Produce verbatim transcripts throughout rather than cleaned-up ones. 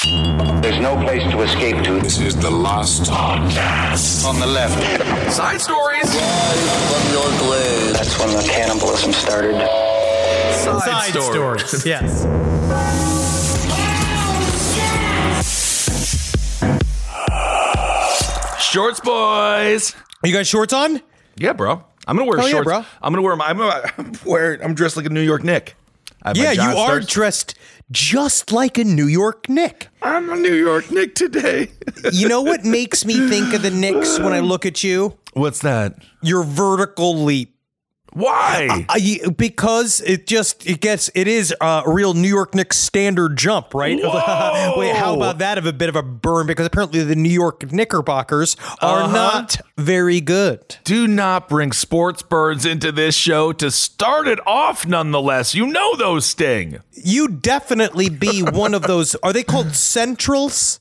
There's no place to escape to. This is the last podcast. On the left. Side stories. That's when the cannibalism started. Side, Side stories. stories. Yes. Shorts, boys. Are you guys shorts on? Yeah, bro. I'm gonna wear Hell yeah, shorts. bro. I'm gonna wear. My, I'm, gonna, I'm wearing. I'm dressed like a New York Knick. I have my Yeah, you John are Starks. dressed just like a New York Knick. I'm a New York Knick today. You know what makes me think of the Knicks when I look at you? What's that? Your vertical leap. Why? I, because it just it gets it is a real New York Knicks standard jump, right? Whoa! Wait, how about that of a bit of a burn? Because apparently the New York Knickerbockers are Uh-huh. not very good. Do not bring sports birds into this show to start it off. Nonetheless, you know those sting. You definitely be one of those. Are they called centrals?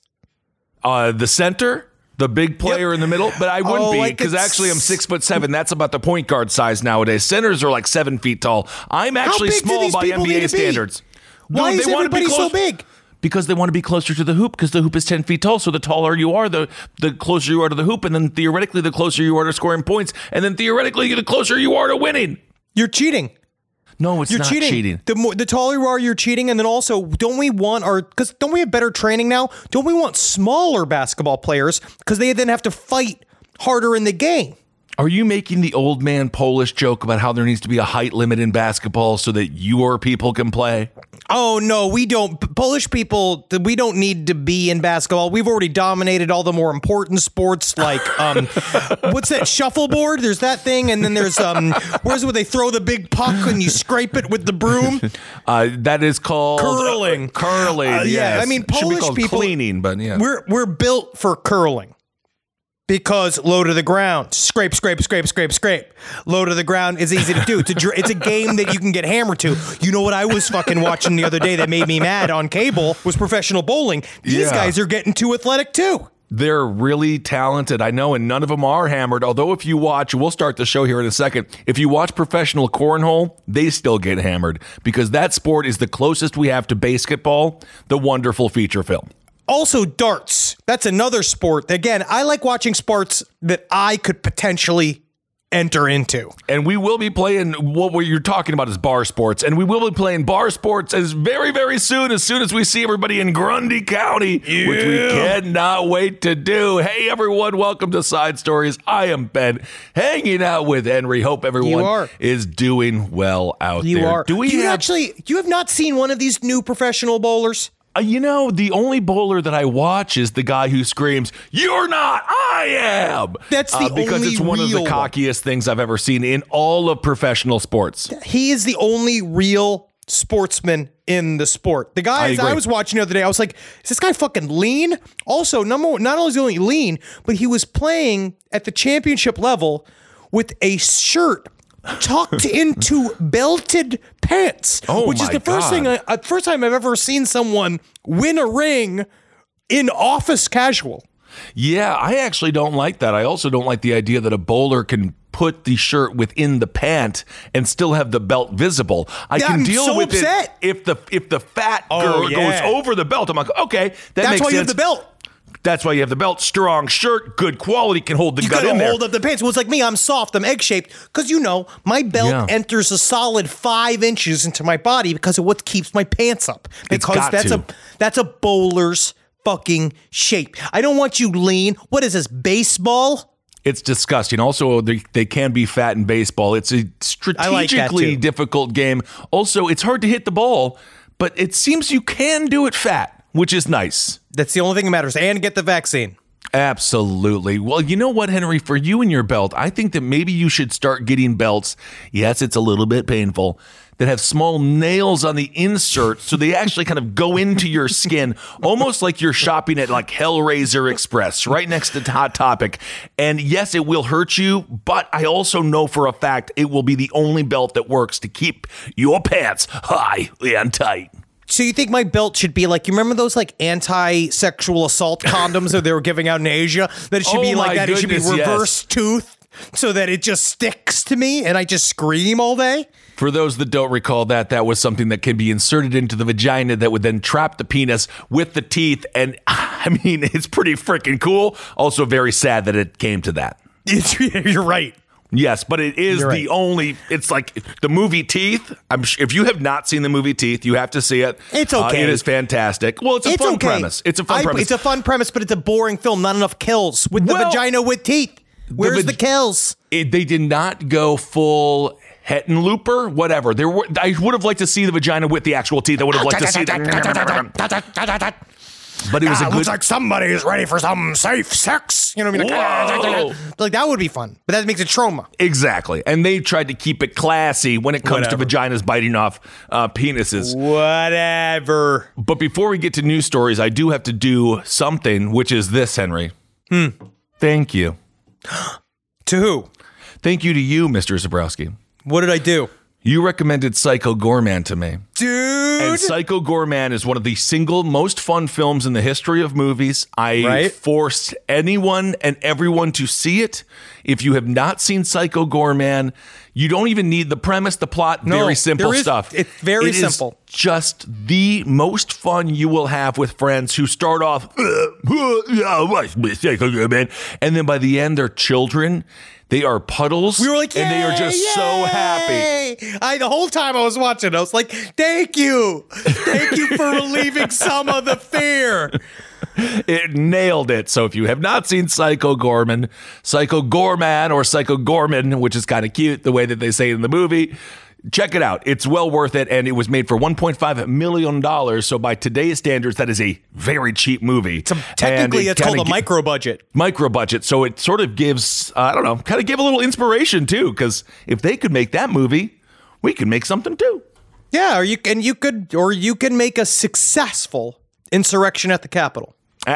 Uh, the center. The big player Yep. in the middle, but I wouldn't Oh, be like because it's- actually I'm six foot seven. That's about the point guard size nowadays. Centers are like seven feet tall. I'm actually big do small these by people N B need A to be? standards. Why Dude, is they wanna be everybody so close- big? Because they want to be closer to the hoop because the hoop is ten feet tall. So the taller you are, the the closer you are to the hoop, and then theoretically the closer you are to scoring points, and then theoretically the closer you are to winning. You're cheating. No, it's You're not cheating. cheating. The more, the taller you are, you're cheating. And then also, don't we want our, because don't we have better training now? Don't we want smaller basketball players because they then have to fight harder in the game? Are you making the old man Polish joke about how there needs to be a height limit in basketball so that your people can play? Oh, no, we don't. Polish people, we don't need to be in basketball. We've already dominated all the more important sports like, um, what's that, shuffleboard? There's that thing. And then there's, um, where's where they throw the big puck and you scrape it with the broom? Uh, that is called Curling. Uh, curling. Uh, yeah, yes. I mean, Should be Polish called people- cleaning, but yeah. We're we're built for curling because low to the ground, scrape, scrape, scrape, scrape, scrape. Low to the ground is easy to do. It's a dr- it's a game that you can get hammered to. You know what I was fucking watching the other day that made me mad on cable was professional bowling. These Yeah. guys are getting too athletic too. They're really talented, I know, and none of them are hammered. Although if you watch, we'll start the show here in a second. If you watch professional cornhole, they still get hammered because that sport is the closest we have to basketball, the wonderful feature film. Also, darts. That's another sport. Again, I like watching sports that I could potentially enter into. And we will be playing what you're talking about is bar sports. And we will be playing bar sports as very, very soon, as soon as we see everybody in Grundy County, Yeah. which we cannot wait to do. Hey, everyone, welcome to Side Stories. I am Ben, hanging out with Henry. Hope everyone You are. is doing well out You there. are. Do we you have, actually? You have not seen one of these new professional bowlers? uh, you know, the only bowler that I watch is the guy who screams, "You're not, I am." That's the uh, because only it's one of the real one. cockiest things I've ever seen in all of professional sports. He is the only real sportsman in the sport. The guys I I, agree. was watching the other day, I was like, is this guy fucking lean? Also, number one, not only is he only lean, but he was playing at the championship level with a shirt tucked into belted pants, Oh which is my the first God. thing, I, uh, first time I've ever seen someone win a ring in office casual. Yeah, I actually don't like that. I also don't like the idea that a bowler can put the shirt within the pant and still have the belt visible. I Yeah, can I'm deal so with upset. it if the if the fat Oh, girl yeah. goes over the belt. I'm like, okay, that That's makes why you sense. have the belt. That's why you have the belt. Strong shirt, good quality, can hold the You gut gotta in there. hold up the pants. Well, it's like me. I'm soft. I'm egg shaped because you know my belt Yeah. enters a solid five inches into my body because of what keeps my pants up. It's Because got that's to. a that's a bowler's fucking shape. I don't want you lean. What is this, baseball? It's disgusting. Also, they, they can be fat in baseball. It's a I like that, strategically too. difficult game. Also, it's hard to hit the ball, but it seems you can do it fat, which is nice. That's the only thing that matters. And get the vaccine. Absolutely. Well, you know what, Henry? For you and your belt, I think that maybe you should start getting belts. Yes, it's a little bit painful. That have small nails on the insert so they actually kind of go into your skin, almost like you're shopping at like Hellraiser Express right next to Hot Topic. And yes, it will hurt you, but I also know for a fact it will be the only belt that works to keep your pants high and tight. So you think my belt should be like, you remember those like anti-sexual assault condoms that they were giving out in Asia? That it should Oh be like my that. It should be goodness, yes. reverse tooth. so that it just sticks to me and I just scream all day. For those that don't recall that, that was something that can be inserted into the vagina that would then trap the penis with the teeth. And I mean, it's pretty freaking cool. Also very sad that it came to that. It's, you're right. Yes, but it is You're the right. only, it's like the movie Teeth. I'm sh- If you have not seen the movie Teeth, you have to see it. It's Uh, okay. it is fantastic. Well, it's a It's fun okay. premise. It's a fun I- premise. It's a fun premise, but it's a boring film. Not enough kills with the Well, vagina with teeth. Where's the, vag- kills? It, they did not go full Hettenlooper, whatever. There were. I would have liked to see the vagina with the actual teeth. I would have liked to see that. But it was Ah, a good. looks like somebody is ready for some safe sex. You know what I mean? Like, Whoa. like that would be fun, but that makes it trauma. Exactly. And they tried to keep it classy when it comes Whatever. to vaginas biting off uh, penises. Whatever. But before we get to news stories, I do have to do something, which is this, Henry. Hmm. Thank you. To who? Thank you to you, Mister Zabrowski. What did I do? You recommended Psycho Gorman to me. Dude. And Psycho Gorman is one of the single most fun films in the history of movies. I Right. forced anyone and everyone to see it. If you have not seen Psycho Gorman, you don't even need the premise, the plot, No, very simple there is- stuff. it's very It is simple. just the most fun you will have with friends who start off, uh, uh, yeah, what's Psycho Gorman? And then by the end, they're children. They are puddles. We were like, and they are just "Yay, so yay!" happy. I the whole time I was watching, I was like, "Thank you, thank you for relieving some of the fear." It nailed it. So if you have not seen Psycho Gorman, Psycho Gorman or Psycho Gorman, which is kind of cute the way that they say it in the movie, check it out. It's well worth it. And it was made for one point five million dollars. So by today's standards, that is a very cheap movie. So technically, And it it's called kinda a gi- micro budget. micro budget. So it sort of gives, uh, I don't know, kind of give a little inspiration too. Because if they could make that movie, we could make something too. Yeah, or you and you could, or you can make a successful insurrection at the Capitol.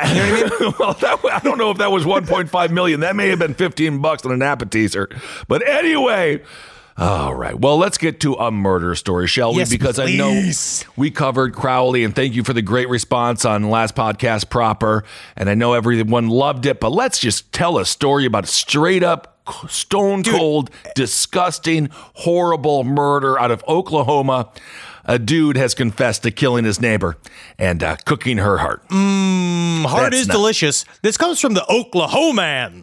Well, that, I don't know if that was one point five million. That may have been fifteen bucks on an appetizer. But anyway, all right. Well, let's get to a murder story, shall Yes, we? Because please. I know we covered Crowley, and thank you for the great response on last podcast proper. And I know everyone loved it, but let's just tell a story about straight up stone cold, disgusting, horrible murder out of Oklahoma. A dude has confessed to killing his neighbor and uh, cooking her heart. Mm, heart That's is not- delicious. This comes from the Oklahoman.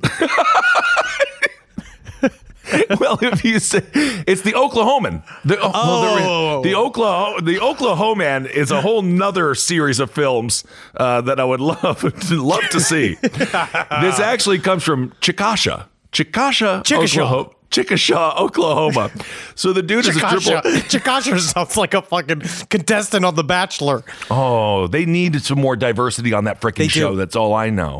Well, if you say it's the Oklahoman, the oh, well, Oh. the, the Oklahoma, the Oklahoman is a whole nother series of films uh, that I would love to love to see. This actually comes from Chickasha, Chickasha, Chickasha. Oklahoma. Chickasha, Oklahoma. So the dude is a Chickasha. triple. Chickasha sounds like a fucking contestant on The Bachelor. Oh, they need some more diversity on that They freaking show. do. That's all I know.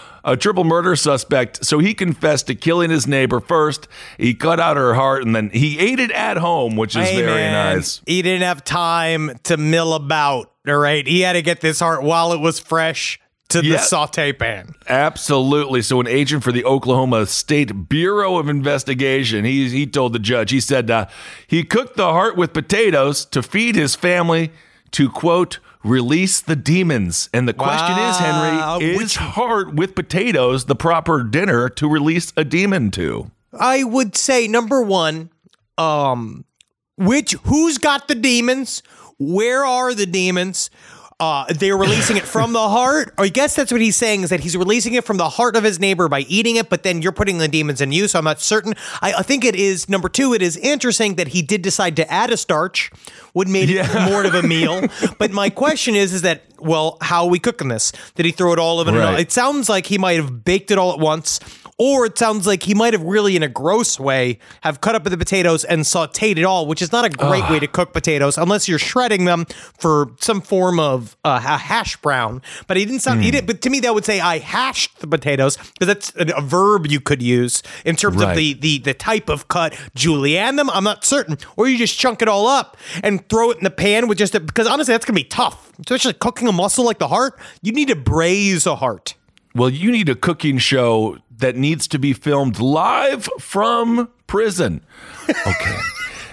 A triple murder suspect. So he confessed to killing his neighbor first. He cut out her heart and then he ate it at home, which is Hey, very man, nice. He didn't have time to mill about. All right, he had to get this heart while it was fresh to Yeah. the saute pan. Absolutely. So an agent for the Oklahoma State Bureau of Investigation, he, he told the judge, he said uh, he cooked the heart with potatoes to feed his family to, quote, release the demons. And the question is, Wow. Henry, is Which- heart with potatoes the proper dinner to release a demon to? I would say number one, um, which who's got the demons? Where are the demons? Uh, they're releasing it from the heart. Or I guess that's what he's saying is that he's releasing it from the heart of his neighbor by eating it, but then you're putting the demons in you. So I'm not certain. I, I think it is number two. It is interesting that he did decide to add a starch, would made it Yeah. more of a meal. But my question is, is that, well, how are we cooking this? Did he throw it all of it? in a- Right. It sounds like he might have baked it all at once. Or it sounds like he might have really, in a gross way, have cut up the potatoes and sauteed it all, which is not a great way to cook potatoes unless you're shredding them for some form of uh, a hash brown. But he didn't sound. He didn't. But to me, that would say I hashed the potatoes because that's a, a verb you could use in terms Right. of the the the type of cut. Julienne them, I'm not certain. Or you just chunk it all up and throw it in the pan with just a, because honestly, that's gonna be tough, especially cooking a muscle like the heart. You need to braise a heart. Well, you need a cooking show that needs to be filmed live from prison. Okay.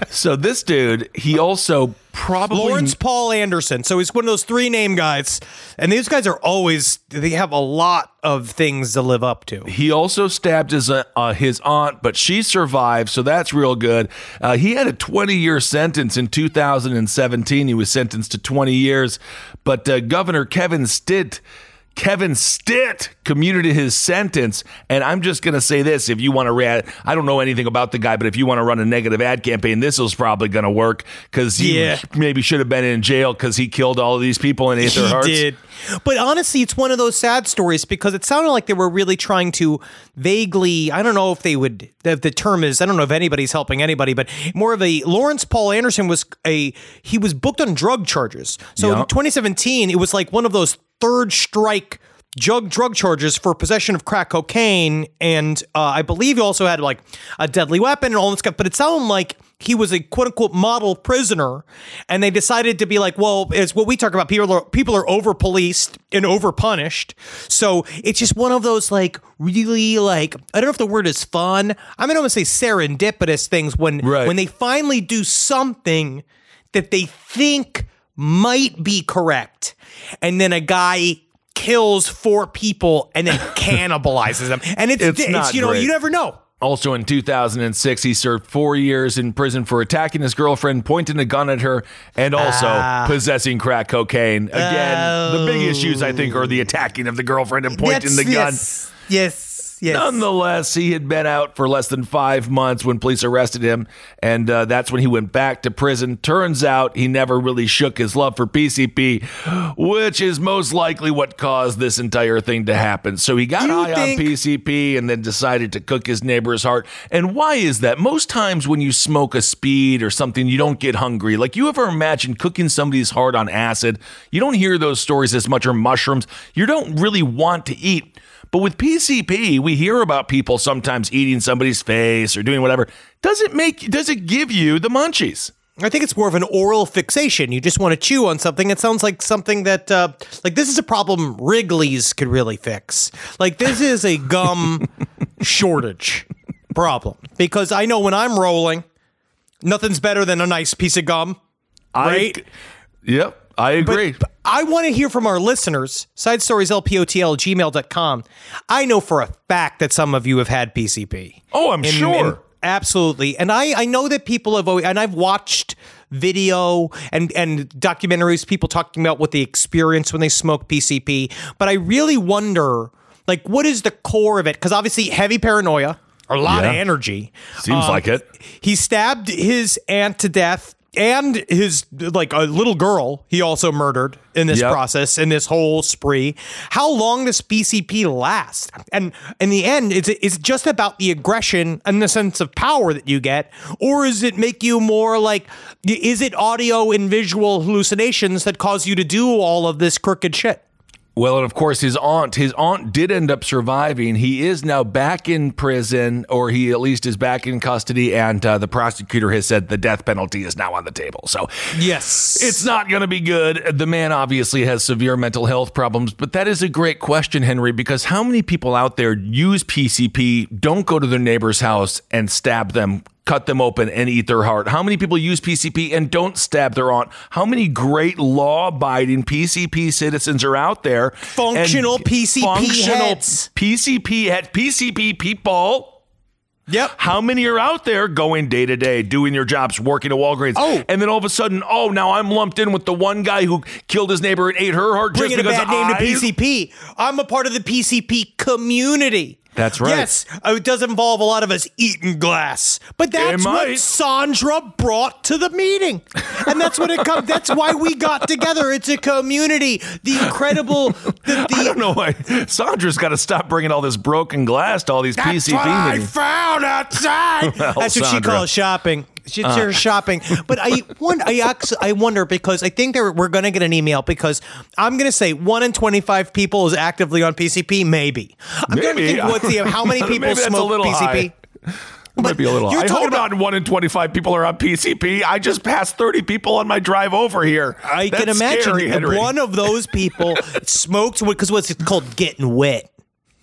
So this dude, he also probably Lawrence Paul Anderson. So he's one of those three name guys, and these guys are always they have a lot of things to live up to. He also stabbed his uh, uh, his aunt, but she survived, so that's real good. Uh, he had a twenty-year sentence in two thousand seventeen. He was sentenced to twenty years, but uh, Governor Kevin Stitt. Kevin Stitt commuted his sentence, and I'm just going to say this. If you want to read, I don't know anything about the guy, but if you want to run a negative ad campaign, this is probably going to work because he Yeah. maybe should have been in jail because he killed all of these people and ate their He hearts. did. But honestly, it's one of those sad stories because it sounded like they were really trying to vaguely, I don't know if they would, the, the term is, I don't know if anybody's helping anybody, but more of a, Lawrence Paul Anderson was a, he was booked on drug charges. So Yeah. in twenty seventeen, it was like one of those third strike drug drug charges for possession of crack cocaine, and uh, I believe he also had like a deadly weapon and all this stuff. But it sounded like he was a quote unquote model prisoner, and they decided to be like, well, it's what we talk about. People are people are over policed and over punished, so it's just one of those like really like I don't know if the word is fun. I'm gonna say serendipitous things when Right. when they finally do something that they think might be correct, and then a guy kills four people and then cannibalizes them. And it's, It's it's, not you know, great. you never know. Also in two thousand six, he served four years in prison for attacking his girlfriend, pointing a gun at her, and also Ah. possessing crack cocaine. Again, the big Oh. issues, I think, are the attacking of the girlfriend and pointing That's- the gun. Yes, yes, yes. Nonetheless, he had been out for less than five months when police arrested him, and uh, that's when he went back to prison. Turns out he never really shook his love for P C P, which is most likely what caused this entire thing to happen. So he got You high think- on P C P and then decided to cook his neighbor's heart. And why is that? Most times when you smoke a speed or something, you don't get hungry. Like, you ever imagine cooking somebody's heart on acid? You don't hear those stories as much, or mushrooms. You don't really want to eat. But with P C P, we hear about people sometimes eating somebody's face or doing whatever. Does it make, does it give you the munchies? I think it's more of an oral fixation. You just want to chew on something. It sounds like something that, uh, like, this is a problem Wrigley's could really fix. Like, this is a gum shortage problem. Because I know when I'm rolling, nothing's better than a nice piece of gum, right? I, yep, I agree. But I want to hear from our listeners. Side stories, L P O T L at gmail dot com. I know for a fact that some of you have had P C P. Oh, I'm And- sure. and- absolutely. And I, I know that people have always, and I've watched video and, and documentaries, people talking about what they experience when they smoke P C P. But I really wonder, like, what is the core of it? Because obviously heavy paranoia, a lot Yeah. of energy. Seems Um, like it. He stabbed his aunt to death and his, like, a little girl he also murdered in this Yep. process, in this whole spree. How long does P C P last? And in the end, is it, is it just about the aggression and the sense of power that you get? Or does it make you more like, is it audio and visual hallucinations that cause you to do all of this crooked shit? Well, and of course, his aunt, his aunt did end up surviving. He is now back in prison, or he at least is back in custody, and uh, the prosecutor has said the death penalty is now on the table. So Yes. it's not going to be good. The man obviously has severe mental health problems, but that is a great question, Henry, because how many people out there use P C P, don't go to their neighbor's house and stab them, cut them open and eat their heart? How many people use P C P and don't stab their aunt? How many great law-abiding P C P citizens are out there? Functional And P C P functional heads. P C P head, P C P people. Yep. How many are out there going day to day, doing their jobs, working at Walgreens? Oh. And then all of a sudden, oh, now I'm lumped in with the one guy who killed his neighbor and ate her heart just Bringing a because bad name to I- P C P. I'm a part of the P C P community. That's right. Yes, uh, it does involve a lot of us eating glass, but that's It what might. Sandra brought to the meeting, and that's what it comes. That's why we got together. It's a community. The incredible. The, the, I don't know why Sandra's got to stop bringing all this broken glass to all these P C P meetings. found outside. Well, That's what she Sandra. calls shopping. She's Uh. her shopping. But I wonder, I, actually, I wonder because I think there, we're going to get an email because I'm going to say one in twenty-five people is actively on P C P. Maybe. I'm going to Maybe. think what's the how many people Maybe that's a smoke little P C P. high. Might be a little. you're I talking hope not one in twenty-five people are on P C P. I just passed thirty people on my drive over here. I That's can imagine scary, Henry. one of those people smoked because what's it called, getting wet.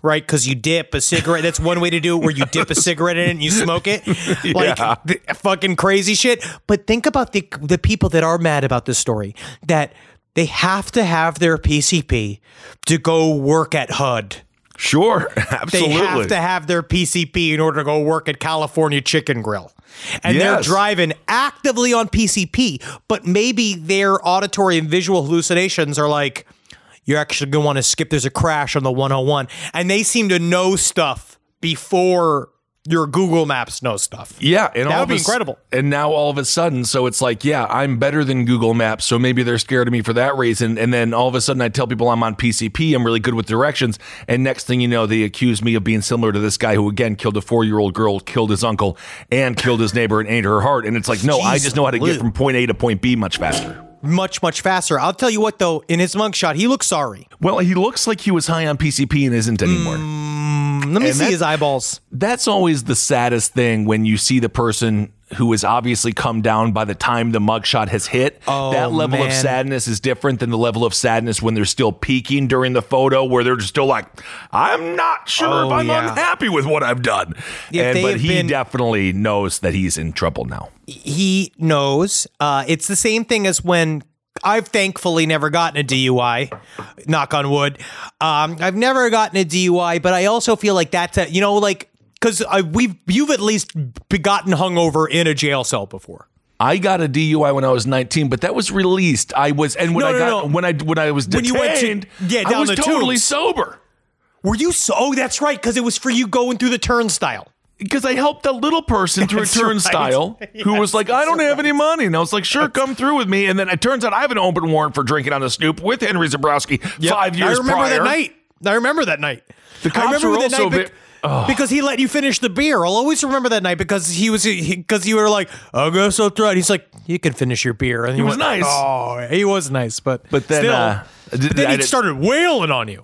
right? Because you dip a cigarette. That's one way to do it, where you dip a cigarette in it and you smoke it. Like Yeah. the, fucking crazy shit. But think about the the people that are mad about this story, that they have to have their P C P to go work at H U D. Sure, absolutely. They have to have their P C P in order to go work at California Chicken Grill. And they're Yes. driving actively on P C P, but maybe their auditory and visual hallucinations are like, you're actually going to want to skip, there's a crash on the one oh one. And they seem to know stuff before your Google Maps knows stuff. Yeah, and That all would of be a s- incredible. And now all of a sudden, so it's like, yeah, I'm better than Google Maps, so maybe they're scared of me for that reason. And then all of a sudden, I tell people I'm on P C P, I'm really good with directions, and next thing you know, they accuse me of being similar to this guy who again killed a four-year-old girl, killed his uncle, and killed his neighbor and ate her heart. And it's like, no, I Jeez just know how to Lou. get from point A to point B much faster. Much, much faster. I'll tell you what, though, in his mugshot, he looks sorry. Well, he looks like he was high on P C P and isn't anymore. Let me And see that- his eyeballs. That's always the saddest thing when you see the person who has obviously come down by the time the mugshot has hit. Oh, that level of man. sadness is different than the level of sadness when they're still peaking during the photo, where they're just still like, I'm not sure Oh, if I'm yeah. unhappy with what I've done. If And, they but have he been- definitely knows that he's in trouble now. He knows. Uh, it's the same thing as when I've thankfully never gotten a D U I, knock on wood. Um, I've never gotten a D U I, but I also feel like that's a, you know, like, because we've you've at least gotten hungover in a jail cell before. I got a D U I when I was nineteen, but that was released. I was, and when No, I no, got no. when I when I was When detained, you went to- yeah, I down was the totally tubes. sober. Were you so? Oh, that's right, because it was for you going through the turnstile. Because I helped a little person through a That's right. turnstile who was Yes, like, I don't that's have any money. And I was like, sure, come through with me. And then it turns out I have an open warrant for drinking on the Snoop with Henry Zabrowski Yep. five years I remember prior. that night. I remember that night. The I cops remember were that also night bec- ve- because he let you finish the beer. I'll always remember that night because he was because you were like, I guess I'll try it. He's like, you can finish your beer. And He was went, nice. Oh, he was nice, but But then, still, uh, but then I he did- started wailing on you.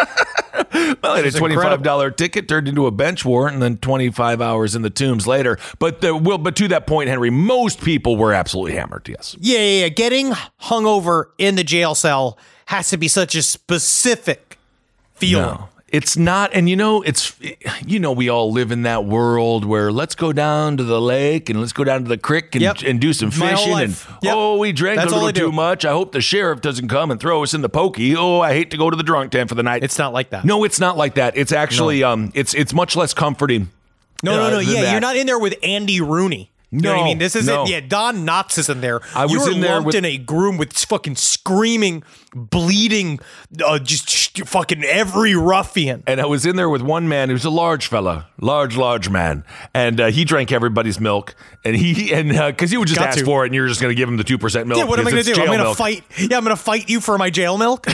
Well, I had a was twenty-five dollars ticket turned into a bench warrant and then twenty-five hours in the tombs later. But the, well, but to that point, Henry, most people were absolutely hammered, yes. Yeah, yeah, yeah. Getting hungover in the jail cell has to be such a specific feeling. No, it's not. And you know, it's, you know, we all live in that world where let's go down to the lake and let's go down to the creek and, Yep. and do some My whole fishing. And life. Yep. oh, we drank That's a all little I do. too much. I hope the sheriff doesn't come and throw us in the pokey. Oh, I hate to go to the drunk tank for the night. It's not like that. No, it's not like that. It's actually, um, it's, it's much less comforting. No, uh, no, no. than Yeah, that. you're not in there with Andy Rooney. You know what I No, mean? This isn't. no. Yeah, Don Knotts isn't there. I was you were in there lumped with- in a room with fucking screaming, bleeding, uh, just sh- fucking every ruffian. And I was in there with one man who's a large fella, large, large man, and uh, he drank everybody's milk, and he and because he would just Got ask to. for it, and you're just going to give him the two percent milk. Yeah, what am I because going to it's do? I'm jail going to milk. fight. Yeah, I'm going to fight you for my jail milk.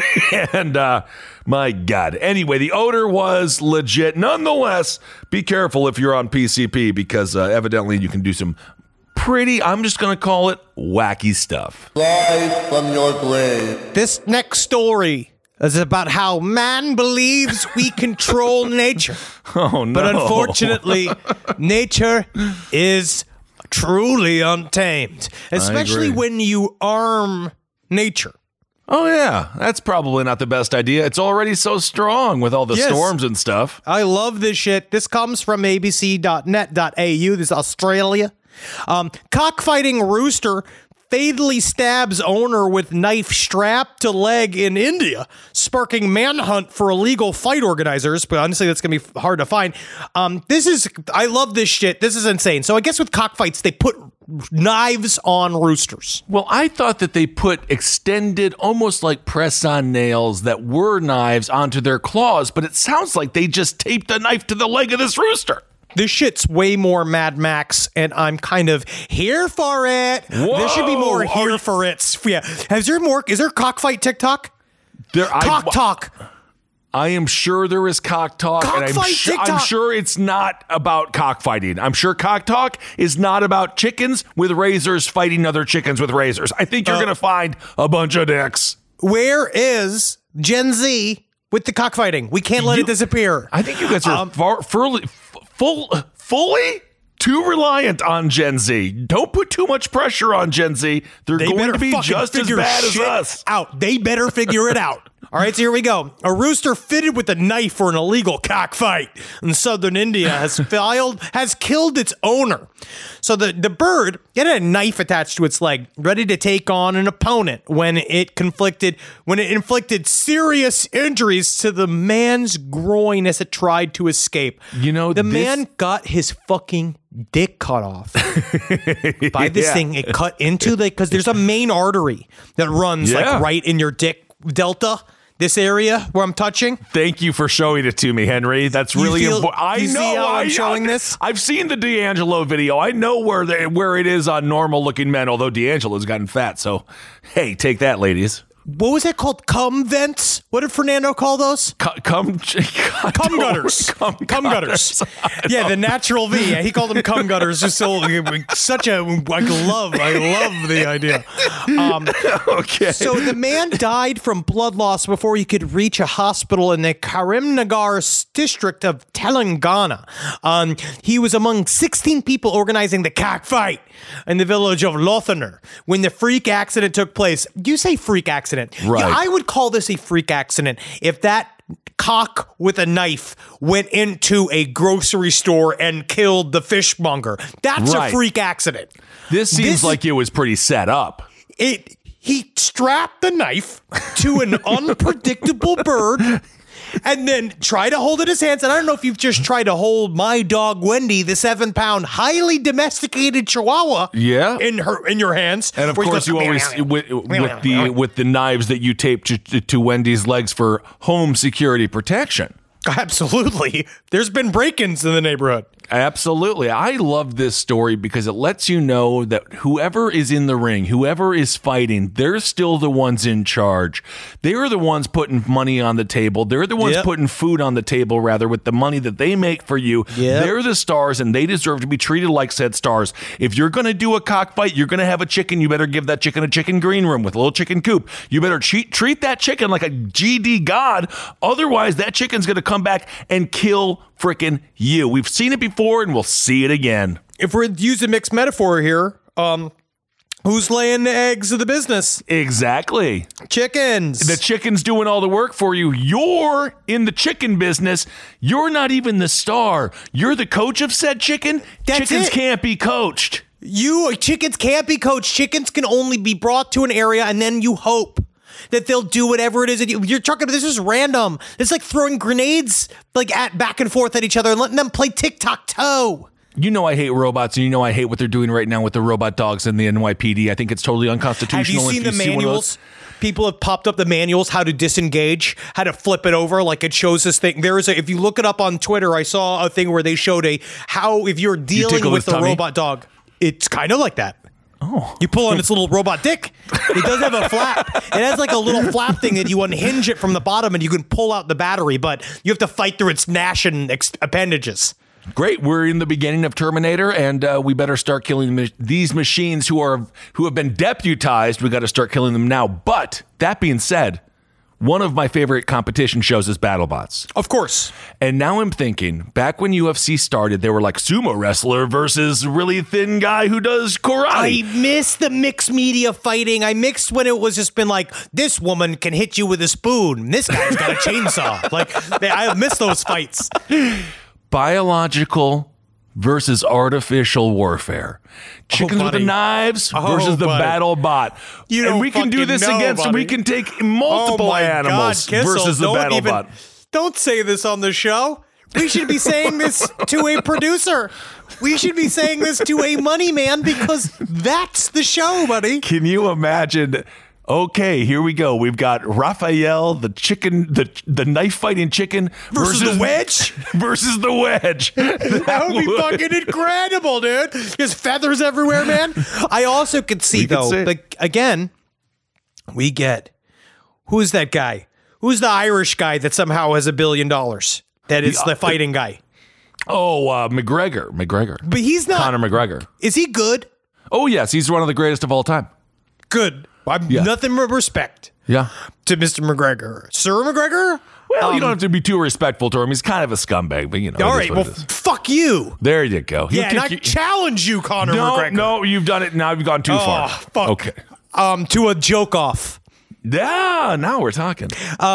And uh, my God. Anyway, the odor was legit. Nonetheless, be careful if you're on P C P because uh, evidently you can do some pretty, I'm just going to call it wacky stuff. Rise from your grave. This next story is about how man believes we control nature, Oh, no. but unfortunately, nature is truly untamed, especially agree. when you arm nature. Oh, yeah. That's probably not the best idea. It's already so strong with all the Yes. storms and stuff. I love this shit. This comes from A B C dot net dot A U. This is Australia. Um, cockfighting rooster fatally stabs owner with knife strapped to leg in India, sparking manhunt for illegal fight organizers. But honestly, that's going to be hard to find. Um, this is, I love this shit. This is insane. So I guess with cockfights, they put knives on roosters. Well, I thought that they put extended, almost like press-on nails that were knives onto their claws, but it sounds like they just taped a knife to the leg of this rooster. This shit's way more Mad Max, and I'm kind of here for it. There should be more Whoa, here are you- for it. Yeah. Has there more? Is there cockfight TikTok? There, Cock I, talk. I am sure there is cock talk, and I'm, Cockfight su- I'm TikTok. sure it's not about cockfighting. I'm sure cock talk is not about chickens with razors fighting other chickens with razors. I think you're Uh, going to find a bunch of dicks. Where is Gen Z with the cockfighting? We can't let You- it disappear. I think you guys are Um, far, furly, f- full, fully too reliant on Gen Z. Don't put too much pressure on Gen Z. They're They going better to be fucking just as figure bad as shit us. out. They better figure it out. All right, so here we go. A rooster fitted with a knife for an illegal cockfight in southern India has filed, has killed its owner. So the, the bird it had a knife attached to its leg, ready to take on an opponent when it conflicted when it inflicted serious injuries to the man's groin as it tried to escape. You know, the this- man got his fucking dick cut off by this Yeah. thing. It cut into the because there's a main artery that runs Yeah. like right in your dick delta. This area where I'm touching. Thank you for showing it to me, Henry. That's You really feel- important. I you see know. how I, I'm showing this? I've seen the D'Angelo video. I know where they, where it is on normal looking men. Although D'Angelo's gotten fat, so hey, take that, ladies. What was that called? Cum vents? What did Fernando call those? C- Come, Cum gutters. Cum, Cum gutters. Yeah, the natural V. Yeah, he called them cum gutters. Just so such a I love. I love the idea. Um, Okay. So the man died from blood loss before he could reach a hospital in the Karimnagar district of Telangana. Um, he was among sixteen people organizing the cockfight in the village of Lothaner when the freak accident took place. You say freak accident. Right. Yeah, I would call this a freak accident if that cock with a knife went into a grocery store and killed the fishmonger. That's Right. a freak accident. This seems This- like it was pretty set up. It he strapped the knife to an unpredictable bird and then tried to hold it in his hands. And I don't know if you've just tried to hold my dog Wendy, the seven pound, highly domesticated Chihuahua, Yeah. in her in your hands. And of where he course, goes, you always with, with the with the knives that you tape to, to Wendy's legs for home security protection. Absolutely. There's been break-ins in the neighborhood. Absolutely. I love this story because it lets you know that whoever is in the ring, whoever is fighting, they're still the ones in charge. They're the ones putting money on the table. They're the ones Yep. putting food on the table, rather, with the money that they make for you. Yep. They're the stars, and they deserve to be treated like said stars. If you're going to do a cockfight, you're going to have a chicken. You better give that chicken a chicken green room with a little chicken coop. You better treat, treat that chicken like a G D god. Otherwise, that chicken's going to come back and kill frickin' you. We've seen it before, and we'll see it again. If we're using mixed metaphor here, um, who's laying the eggs of the business? Exactly. Chickens. The chicken's doing all the work for you. You're in the chicken business. You're not even the star. You're the coach of said chicken. That's Chickens it. can't be coached. You chickens can't be coached. Chickens can only be brought to an area, and then you hope that they'll do whatever it is that you, you're talking. This is random. It's like throwing grenades like at back and forth at each other and letting them play tic tac toe. You know I hate robots, and you know I hate what they're doing right now with the robot dogs and the N Y P D. I think it's totally unconstitutional. Have you if seen the see one of those- manuals? People have popped up the manuals how to disengage, how to flip it over. Like it shows this thing. There is a. If you look it up on Twitter, I saw a thing where they showed a how if you're dealing tickle with his a tummy? robot dog. It's kind of like that. Oh. You pull on its little robot dick. It does have a flap. It has like a little flap thing that you unhinge it from the bottom and you can pull out the battery, but you have to fight through its gnashing ex- appendages. Great, we're in the beginning of Terminator, and uh, we better start killing ma- these machines who are who have been deputized. We got to start killing them now. But that being said, one of my favorite competition shows is BattleBots. Of course. And now I'm thinking, back when U F C started, they were like sumo wrestler versus really thin guy who does I karate. miss the mixed media fighting. I mixed when it was just been like, this woman can hit you with a spoon. This guy's got a chainsaw. Like, they, I miss those fights. Biological versus artificial warfare. Chickens with the buddy. knives Oh, versus the buddy. battle bot. You and don't we can do fucking this know, against, buddy. we can take multiple Oh my animals God, Kissel, versus the don't battle even- bot. Don't say this on the show. We should be saying this to a producer. We should be saying this to a money man because that's the show, buddy. Can you imagine? Okay, here we go. We've got Raphael, the chicken, the the knife fighting chicken Versus the wedge? versus the wedge. That would be fucking incredible, dude. There's feathers everywhere, man. I also could see, We could though, see. like, again, we get, who's that guy? Who's the Irish guy that somehow has a billion dollars? That is the fighting guy. Oh, uh, McGregor, McGregor, But he's not. Conor McGregor. Is he good? Oh yes, he's one of the greatest of all time. Good. I'm Yeah. nothing but respect Yeah. to Mister McGregor. Sir McGregor? Well, you Um, don't have to be too respectful to him. He's kind of a scumbag, but you know. All it right, is well, what it is. fuck you. There you go. He'll Yeah, and I kick you- challenge you, Conor no, McGregor. no, you've done it. Now you've gone too Oh, far. fuck. Okay. Um, to a joke off. Yeah, now we're talking.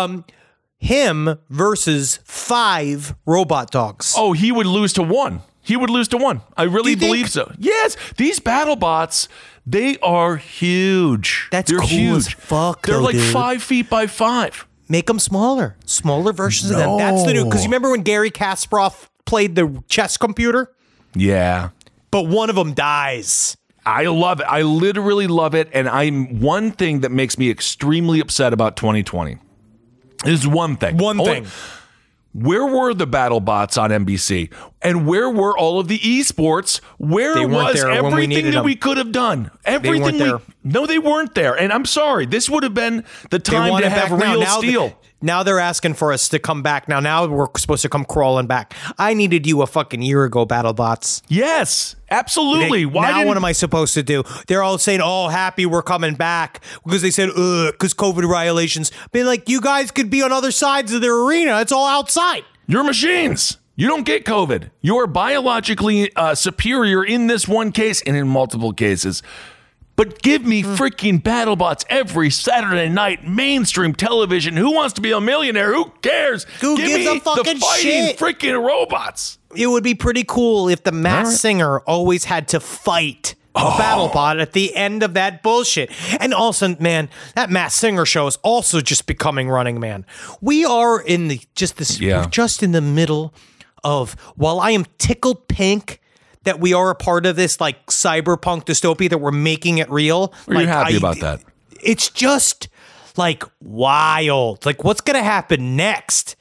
Him versus five robot dogs. Oh, he would lose to one. He would lose to one. I really you think? believe so. Yes, these battle bots, they are huge. That's They're cool huge. as fuck, They're though, like dude. five feet by five. Make them smaller. Smaller versions of them. That's the new. Because you remember when Gary Kasparov played the chess computer? Yeah. But one of them dies. I love it. I literally love it. And I'm one thing that makes me extremely upset about twenty twenty is one thing. One Only- thing. Where were the battle bots on N B C? And where were all of the esports? Where They weren't was there when we everything needed that them. we could have done? Everything weren't we there. No, they weren't there. And I'm sorry. This would have been the They time want to it have back now. real Now th- steel. Now they're asking for us to come back. Now, now we're supposed to come crawling back. I needed you a fucking year ago, BattleBots. Yes, absolutely. They- Why now didn't- what am I supposed to do? They're all saying, "Oh, happy we're coming back," because they said, "Ugh," because COVID violations. Be like, you guys could be on other sides of the arena. It's all outside. You're machines. You don't get COVID. You are biologically uh, superior in this one case and in multiple cases. But give me freaking BattleBots every Saturday night, mainstream television. Who wants to be a millionaire? Who cares? Who give gives me a fucking the fighting shit? freaking robots. It would be pretty cool if the Masked right. Singer always had to fight a BattleBot at the end of that bullshit. And also, man, that Masked Singer show is also just becoming Running Man. We are in the just this Yeah. we're just in the middle of, while I am tickled pink that we are a part of this like cyberpunk dystopia, that we're making it real. Are you like, happy I- about that? It's just like wild. Like, what's gonna happen next?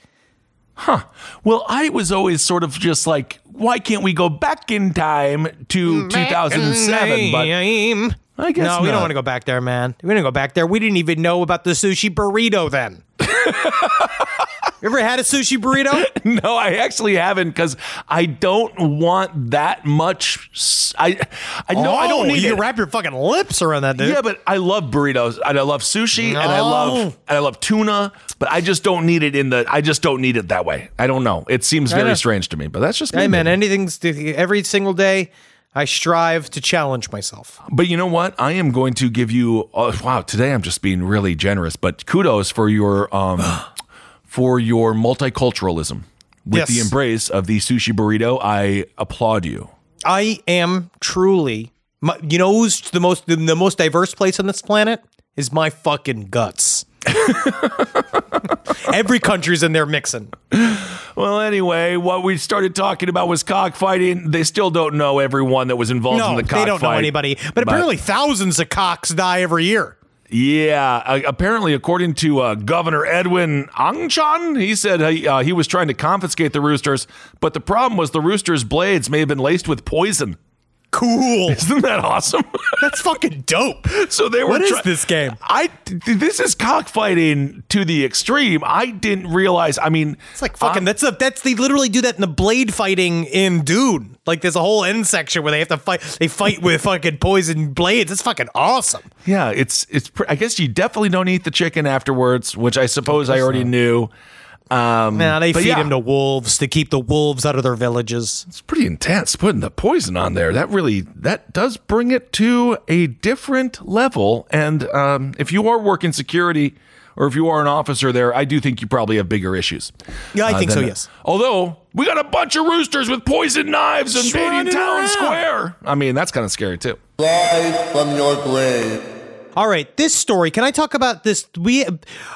Well, I was always sort of just like, why can't we go back in time to two thousand seven? But I guess no, we not. don't want to go back there, man. We didn't go back there. We didn't even know about the sushi burrito then. You ever had a sushi burrito? No, I actually haven't because I don't want that much. s- I I know I don't Oh, need you it. can wrap your fucking lips around that, dude. Yeah, but I love burritos and I love sushi and I No. love and I love tuna, but I just don't need it in the. I just don't need it that way. I don't know. It seems I know. very strange to me, but that's just me. Hey, man, maybe. anything's every single day. I strive to challenge myself. But you know what? I am going to give you. Oh, wow, today I'm just being really generous. But kudos for your um for your multiculturalism with Yes. the embrace of the sushi burrito. I applaud you. I am truly. My, you know who's the most the, the most diverse place on this planet is my fucking guts. Every country's in there mixing. Well, anyway, what we started talking about was cockfighting. They still don't know everyone that was involved No, in the they cockfight. don't know anybody. But apparently, thousands of cocks die every year. Yeah, uh, apparently, according to uh, Governor Edwin Angchan, he said he, uh, he was trying to confiscate the roosters, but the problem was the roosters' blades may have been laced with poison. Cool. Isn't that awesome? That's fucking dope. So they were. What is try- this game? I. This is cockfighting to the extreme. I didn't realize. I mean, It's like fucking. um, that's a. That's they literally do that in the blade fighting in Dune. Like there's a whole end section where they have to fight. They fight with fucking poison blades. It's fucking awesome. yeah. It's. It's. pr- I guess you definitely don't eat the chicken afterwards, which I suppose I already knew. Um, Now they but feed yeah, him to wolves to keep the wolves out of their villages. It's pretty intense putting the poison on there. That really that does bring it to a different level. And um, if you are working security or if you are an officer there, I do think you probably have bigger issues. Yeah, I uh, think so. than- Yes. Although we got a bunch of roosters with poison knives Just invading running town around. square. I mean, that's kind of scary too. Rise from your grave. All right, this story. Can I talk about this? We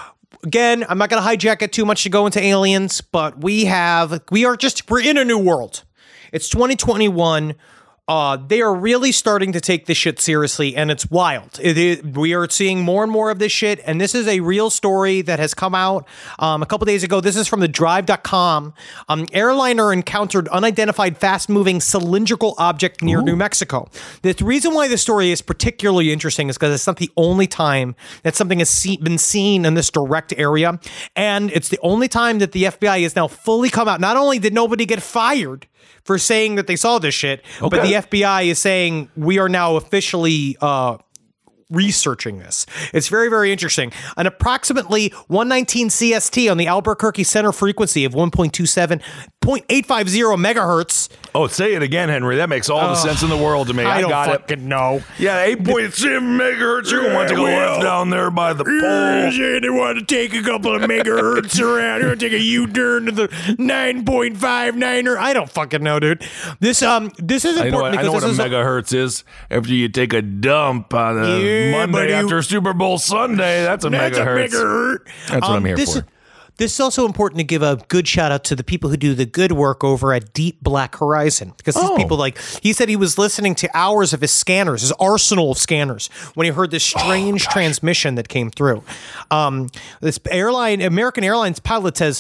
again, I'm not going to hijack it too much to go into aliens, but we have we are just we're in a new world. It's twenty twenty-one. Uh, they are really starting to take this shit seriously, and it's wild. It is, we are seeing more and more of this shit, and this is a real story that has come out um, a couple days ago. This is from the drive dot com. Um, airliner encountered unidentified fast-moving cylindrical object near New Mexico. The reason why this story is particularly interesting is because it's not the only time that something has see- been seen in this direct area, and it's the only time that the F B I has now fully come out. Not only did nobody get fired for saying that they saw this shit, but Okay. the F B I is saying we are now officially uh, researching this. It's very, very interesting. An approximately one nineteen C S T on the Albuquerque center frequency of one point two seven point eight five zero megahertz. Oh, say it again, Henry. That makes all the sense in the world to me. I, I don't got fucking it. know. Yeah, eight point seven megahertz. You're going to want to go left down there by the pole. They want to take a couple of megahertz around here, take a U-turn to the nine point five niner. I don't fucking know, dude. This um, this is I know, important what, I know because what a this is megahertz is. After you take a dump on a Yeah, Monday but you- after Super Bowl Sunday, that's a That's megahertz. a megahertz. That's what Um, I'm here this, for. This is also important to give a good shout out to the people who do the good work over at Deep Black Horizon, because these Oh. people, like, he said he was listening to hours of his scanners, his arsenal of scanners, when he heard this strange Oh, transmission that came through. Um, this airline, American Airlines pilot says,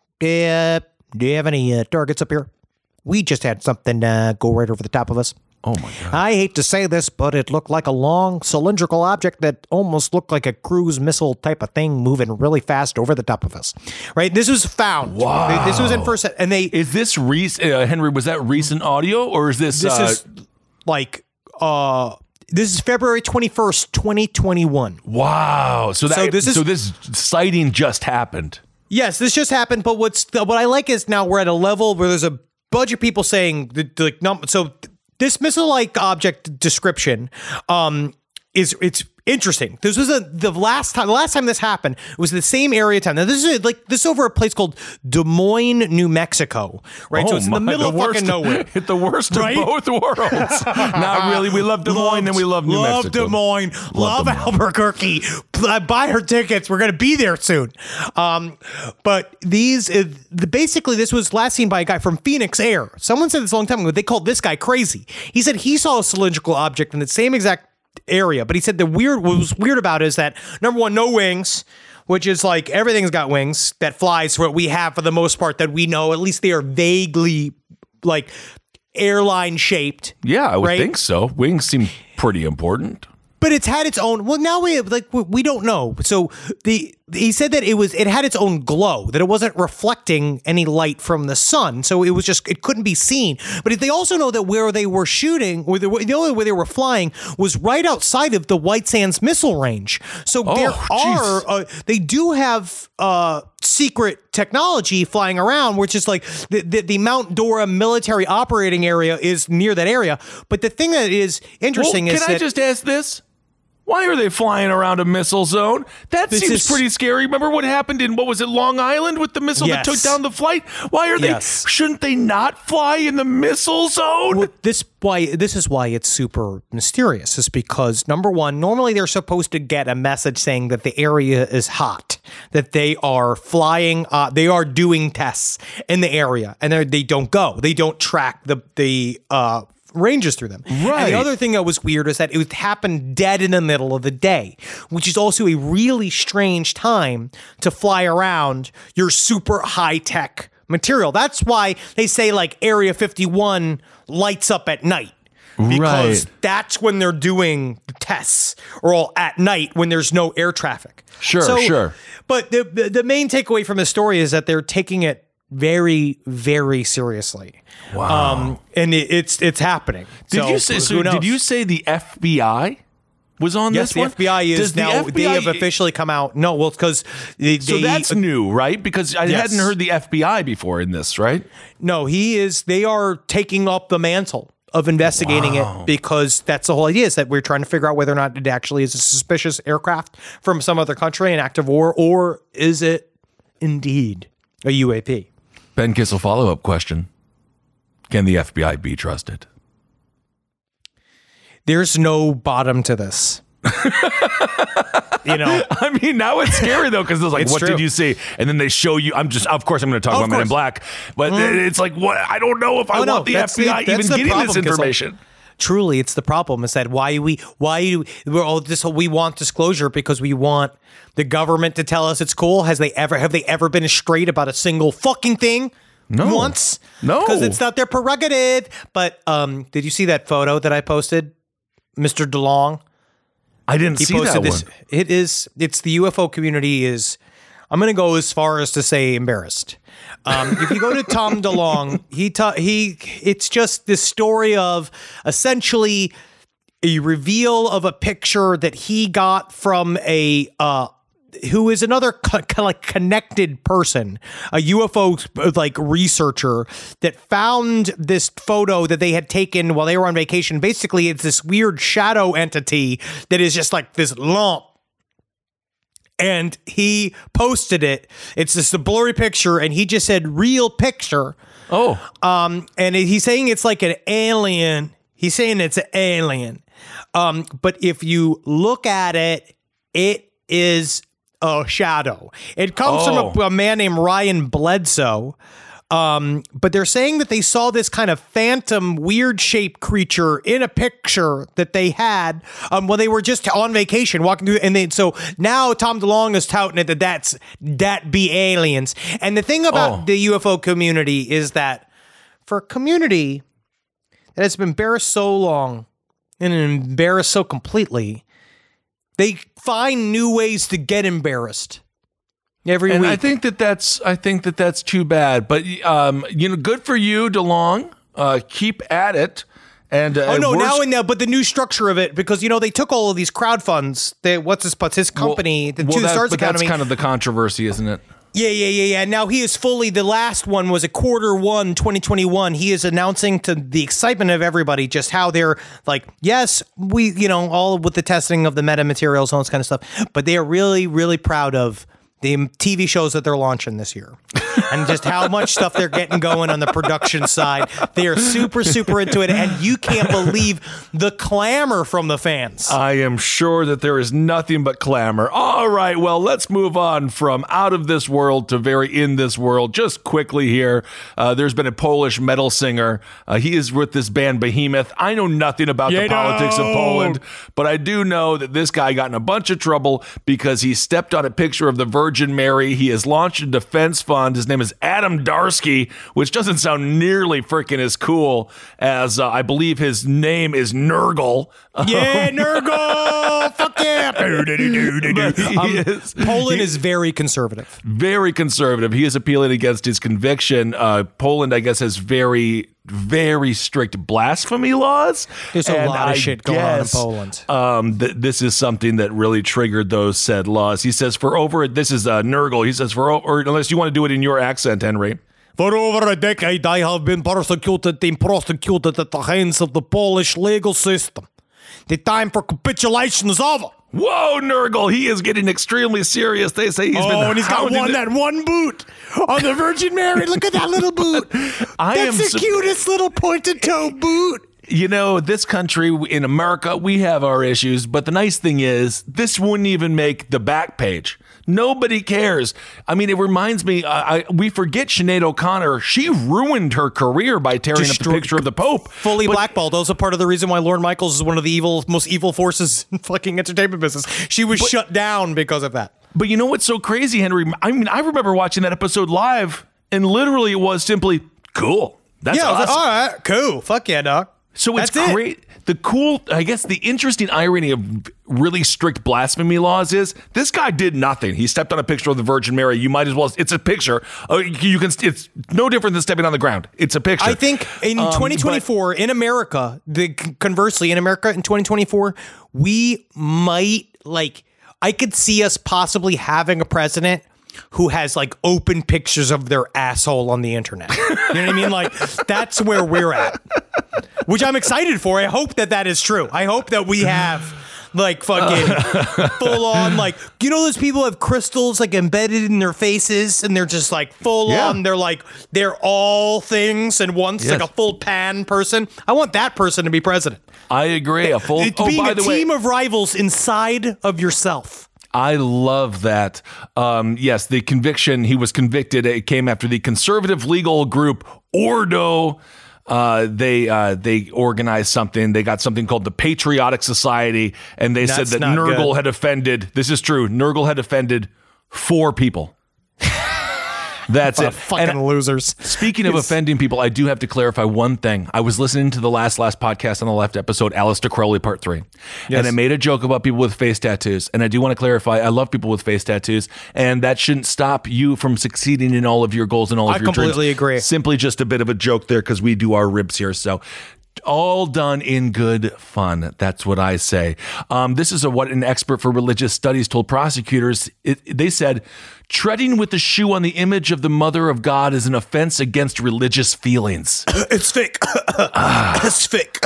uh, do you have any uh, targets up here? We just had something uh, go right over the top of us. Oh, my God. I hate to say this, but it looked like a long cylindrical object that almost looked like a cruise missile type of thing moving really fast over the top of us. Right? This was found. Wow. This was in first, and they. Is this recent, uh, Henry, was that recent audio or is this? This uh, is like. uh This is February twenty-first, twenty twenty-one. Wow. So, that, So this is- so this sighting just happened. Yes, this just happened. But what's the, what I like is now we're at a level where there's a bunch of people saying the, the like num- so this missile-like object description um, is it's interesting. This was a, the last time. The last time this happened was the same area time. Now this is like this is over a place called Des Moines, New Mexico. Right, Oh so it's in my, the middle the of worst, fucking nowhere. The worst Right? of both worlds. Not really. We love Des Moines and we love New love Mexico. Des Moines, love, Des Moines. Albuquerque. Pl- Buy her tickets. We're gonna be there soon. Um, but these, uh, the, basically, this was last seen by a guy from Phoenix Air. Someone said this a long time ago. They called this guy crazy. He said he saw a cylindrical object in the same exact area, but he said the weird, what was weird about it is that number one, no wings. Which is like everything's got wings that flies. What we have for the most part that we know, at least they are vaguely like airline shaped. Yeah, I would right? think so. Wings seem pretty important. But it's had its own. Well, now we have, like we, we don't know. So the he said that it was it had its own glow, that it wasn't reflecting any light from the sun, so it was just it couldn't be seen. But they also know that where they were shooting, where they, the only way they were flying was right outside of the White Sands missile range. So Oh, there jeez. are uh, they do have uh, secret technology flying around, which is like the, the the Mount Dora military operating area is near that area. But the thing that is interesting well, is can I that just ask this? Why are they flying around a missile zone? That This seems is- pretty scary. Remember what happened in, what was it, Long Island with the missile Yes. that took down the flight? Why are they, Yes. shouldn't they not fly in the missile zone? Well, this why this is why it's super mysterious, is because number one, normally they're supposed to get a message saying that the area is hot, that they are flying, uh, they are doing tests in the area, and they they don't go, they don't track the the uh, ranges through them. Right. And the other thing that was weird is that it happened dead in the middle of the day, which is also a really strange time to fly around your super high tech material. That's why they say like Area fifty-one lights up at night. Because Right. that's when they're doing the tests, or all at night when there's no air traffic. Sure, So- sure. But the, the the main takeaway from the story is that they're taking it very, very seriously. Wow. Um, and it, it's it's happening. Did So, you say, who so knows? did you say the F B I was on Yes, this the one? F B I is Does the now. F B I they have officially come out. No, well, because they, So they- that's new, right? Because I Yes. hadn't heard the F B I before in this, right? no. He is. They are taking up the mantle of investigating it, because that's the whole idea, is that we're trying to figure out whether or not it actually is a suspicious aircraft from some other country in active war, or is it indeed a U A P? Ben Kissel follow-up question. Can the F B I be trusted? There's no bottom to this. You know, I mean, now it's scary though, because it's like, It's what true. did you see? And then they show you. I'm just, of course, I'm going to talk Of about Men in course. Black, but it's like, what? I don't know if I Oh, no, want the that's F B I the- that's even the getting problem, this 'cause, like, information. truly, it's the problem is that why we why do we're all this we want disclosure because we want the government to tell us it's cool. Has they ever have they ever been straight about a single fucking thing? No. Once? No. Because it's not their prerogative. But um, did you see that photo that I posted, Mister DeLong? I didn't He see posted that this. one. It is. It's the U F O community is. I'm going to go as far as to say embarrassed. Um, if you go to Tom DeLong, he ta- he. It's just this story of essentially a reveal of a picture that he got from a uh, who is another co- co- like connected person, a U F O like researcher that found this photo that they had taken while they were on vacation. Basically, it's this weird shadow entity that is just like this lump. And he posted it. It's just a blurry picture, and he just said "real picture." Oh, um, and he's saying it's like an alien. He's saying it's an alien. Um, but if you look at it, it is a shadow. It comes Oh. from a, a man named Ryan Bledsoe. Um, but they're saying that they saw this kind of phantom, weird-shaped creature in a picture that they had um, when they were just on vacation, walking through. And then, so now Tom DeLonge is touting it that that's that be aliens. And the thing about Oh. the U F O community is that for a community that has been embarrassed so long and embarrassed so completely, they find new ways to get embarrassed. Every and week. I think that that's I think that that's too bad. But um, you know, good for you, DeLonge. Uh, keep at it. And uh, oh no, worst- now and now, but the new structure of it, because you know they took all of these crowd funds. They, what's his but his company, the well, Two that- Stars but Academy. That's kind of the controversy, isn't it? Yeah, yeah, yeah, yeah. Now he is fully, the last one was a quarter one, twenty twenty-one. He is announcing to the excitement of everybody just how they're like, yes, we, you know, all with the testing of the meta materials and all this kind of stuff, but they are really, really proud of the T V shows that they're launching this year and just how much stuff they're getting going on the production side. They are super, super into it. And you can't believe the clamor from the fans. I am sure that there is nothing but clamor. All right, well, let's move on from out of this world to very in this world. Just quickly here, uh, there's been a Polish metal singer. Uh, he is with this band Behemoth. I know nothing about You the politics don't. of Poland, but I do know that this guy got in a bunch of trouble because he stepped on a picture of the Virgin Mary. He has launched a defense fund. His name is Adam Darsky, which doesn't sound nearly freaking as cool as uh, I believe his name is Nurgle. Yeah, Nurgle! Fuck yeah! He Um, is- Poland he- is very conservative. very conservative. He is appealing against his conviction. Uh, Poland, I guess, has very, very strict blasphemy laws. There's a And lot of I shit going on in guess, Poland. Um, th- this is something that really triggered those said laws. He says for over, this is uh, Nurgle. He says for over, unless you want to do it in your accent, Henry. For over a decade, I have been persecuted and prosecuted at the hands of the Polish legal system. The time for capitulation is over. Whoa, Nurgle, he is getting extremely serious. They say he's been Oh, and he's got hounding one it. that one boot on the Virgin Mary. Look at that little boot. I That's am the sup- cutest little pointed toe boot. You know, this country, in America, we have our issues, but the nice thing is, this wouldn't even make the back page. Nobody cares. I mean, it reminds me, I, I, we forget Sinead O'Connor. She ruined her career by tearing up the Destroy- picture of the Pope. Fully But- blackballed. Also part of the reason why Lorne Michaels is one of the evil, most evil forces in fucking entertainment business. She was shut down because of that. But you know what's so crazy, Henry? I mean, I remember watching that episode live, and literally it was simply, cool. That's yeah, I was awesome. like, all right, cool. Fuck yeah, dog. So it's That's it. great. The cool, I guess the interesting irony of really strict blasphemy laws is this guy did nothing. He stepped on a picture of the Virgin Mary. You might as well, it's a picture. Uh, you can, it's no different than stepping on the ground. It's a picture. I think in Um, twenty twenty-four in America, the conversely in America in twenty twenty-four, we might like I could see us possibly having a president who has like open pictures of their asshole on the internet. You know what I mean? Like that's where we're at, which I'm excited for. I hope that that is true. I hope that we have like fucking full on, like, you know, those people have crystals like embedded in their faces and they're just like full Yeah. on. They're like, they're all things and one's Yes. like a full pan person. I want that person to be president. I agree. A full, It's oh, being by a the team way, of rivals inside of yourself. I love that. Um, yes, the conviction, he was convicted. It came after the conservative legal group Ordo. Uh, they uh, they organized something. They got something called the Patriotic Society, and they That's said that not Nurgle good. had offended. This is true. Nurgle had offended four people. That's Uh, it. fucking And losers. speaking of offending people, I do have to clarify one thing. I was listening to the last last podcast on the left episode, Aleister Crowley Part Three, Yes. and I made a joke about people with face tattoos. And I do want to clarify, I love people with face tattoos, and that shouldn't stop you from succeeding in all of your goals and all of I your dreams. completely agree. Simply just a bit of a joke there because we do our ribs here. So All done in good fun. That's what I say. Um, this is a, what an expert for religious studies told prosecutors. It, they said, treading with the shoe on the image of the Mother of God is an offense against religious feelings. It's fake. It's fake.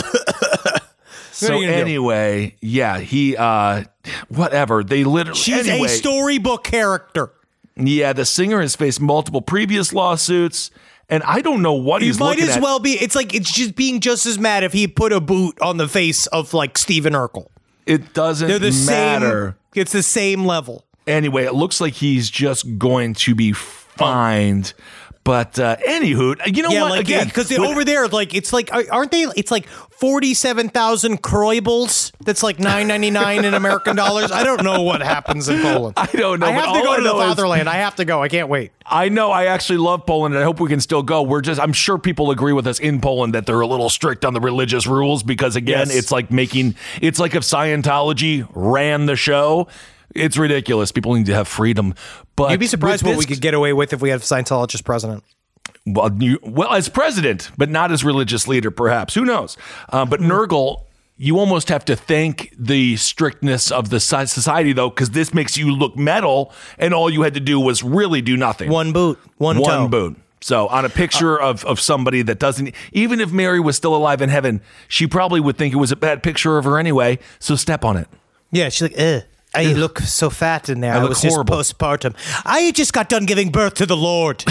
So anyway, yeah, he, uh, whatever. They literally, She's anyway, a storybook character. Yeah, the singer has faced multiple previous lawsuits. And I don't know what He he's might looking as at. well be. It's like it's just being just as mad if he put a boot on the face of like Stephen Urkel. It doesn't They're the matter. same. It's the same level. Anyway, it looks like he's just going to be fined. But uh, anywho, you know Yeah, what? like Again, because when- over there, like it's like aren't they? It's like forty-seven thousand Kroibels. That's like nine ninety-nine in American dollars. I don't know what happens in Poland. I don't know, I but have to all go I to the know is- fatherland. I have to go. I can't wait. I know I actually love Poland, and I hope we can still go. We're just, I'm sure people agree with us in Poland that they're a little strict on the religious rules because, again, Yes. it's like making, it's like if Scientology ran the show. It's ridiculous. People need to have freedom. But You'd be surprised with what we this- could get away with if we had a Scientologist president. Well, you, well, as president, but not as religious leader, perhaps. Who knows? Uh, but Nurgle, you almost have to thank the strictness of the si- society, though, because this makes you look metal, and all you had to do was really do nothing. One boot, one One toe. boot. So on a picture of, of somebody that doesn't, even if Mary was still alive in heaven, she probably would think it was a bad picture of her anyway. So step on it. Yeah, she's like, Ugh, I look so fat in there. I I, look was horrible." just postpartum. I just got done giving birth to the Lord.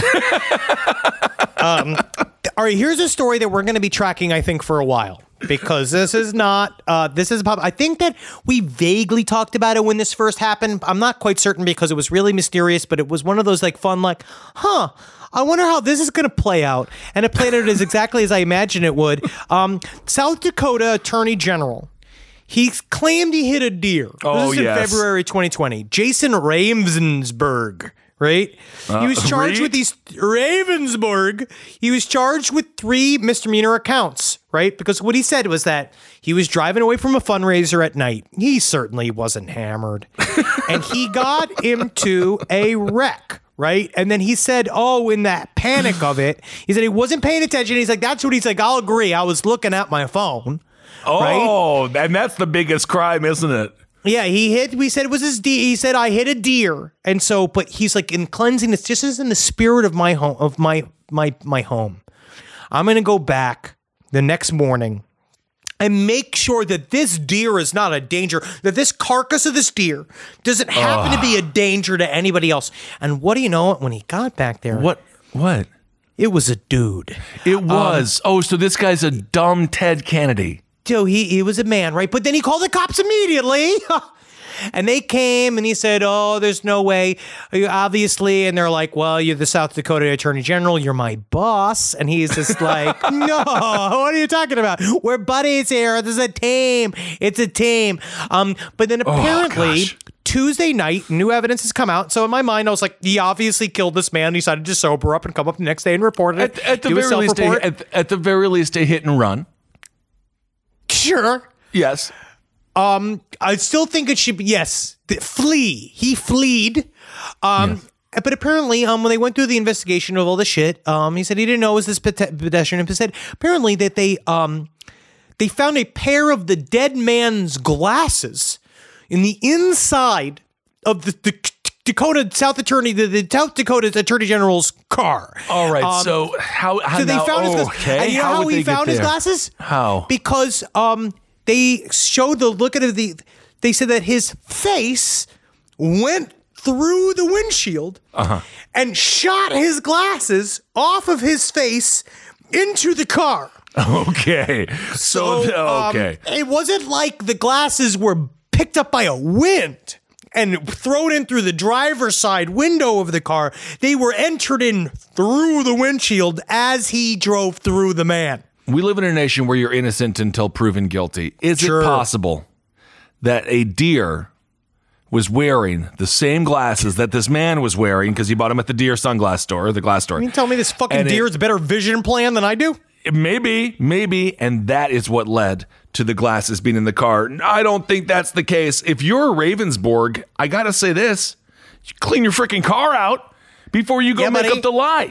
um, all right, here's a story that we're going to be tracking, I think, for a while. Because this is not, uh, this is, pop- I think that we vaguely talked about it when this first happened. I'm not quite certain because it was really mysterious, but it was one of those like fun, like, huh, I wonder how this is going to play out. And it played out as exactly as I imagined it would. Um, South Dakota Attorney General. He claimed he hit a deer. Oh, this is yes. in February twenty twenty. Jason Ravensburg, right? he was charged Reed? with these Ravensburg. He was charged with three misdemeanor accounts, right? Because what he said was that he was driving away from a fundraiser at night. He certainly wasn't hammered. And he got into a wreck. Right. And then he said, oh, in that panic of it, he said he wasn't paying attention. He's like, that's what he's like. I'll agree. I was looking at my phone. Oh, and that's the biggest crime, isn't it? Yeah, he hit, we said it was his deer. He said, I hit a deer. And so, but he's like, in cleansing, it's just as in the spirit of my home, of my, my, my home. I'm going to go back the next morning and make sure that this deer is not a danger, that this carcass of this deer doesn't happen to be a danger to anybody else. And what do you know? When he got back there, What? What? it was a dude. It was. oh, so this guy's a dumb Ted Kennedy. So he, he was a man, right? But then he called the cops immediately. And they came and he said, oh, there's no way, obviously. And they're like, well, you're the South Dakota Attorney General. You're my boss. And he's just like, no, what are you talking about? We're buddies here. This is a team. It's a team. Um, But then apparently gosh. Tuesday night, new evidence has come out. So in my mind, I was like, he obviously killed this man. He decided to sober up and come up the next day and report it. At, at the do a very least, a, self-report. at, at the very least, a hit and run. Sure. Yes. Um, I still think it should be, yes, th- flee. He fleed. Um, but apparently, um, when they went through the investigation of all the shit, um, he said he didn't know it was this pete- pedestrian. He said apparently that they, um, they found a pair of the dead man's glasses in the inside of the, the Dakota South Attorney, the, the South Dakota Attorney General's car. All right. Um, so how? how So they now, found his oh, glasses. okay. And you know how, would he they get found his there? glasses? How? Because um, they showed the look at the. They said that his face went through the windshield Uh-huh. and shot his glasses off of his face into the car. Okay. So, um, okay. it wasn't like the glasses were picked up by a wind and thrown in through the driver's side window of the car. They were entered in through the windshield as he drove through the man. We live in a nation where you're innocent until proven guilty. Is Sure. it possible that a deer was wearing the same glasses that this man was wearing because he bought them at the deer sunglass store, the glass store? You tell me this fucking And it- deer has a better vision plan than I do? Maybe, maybe, and that is what led to the glasses being in the car. I don't think that's the case. If you're a Ravensburg, I gotta say this: you clean your freaking car out before you go Yeah, make buddy. up the lie.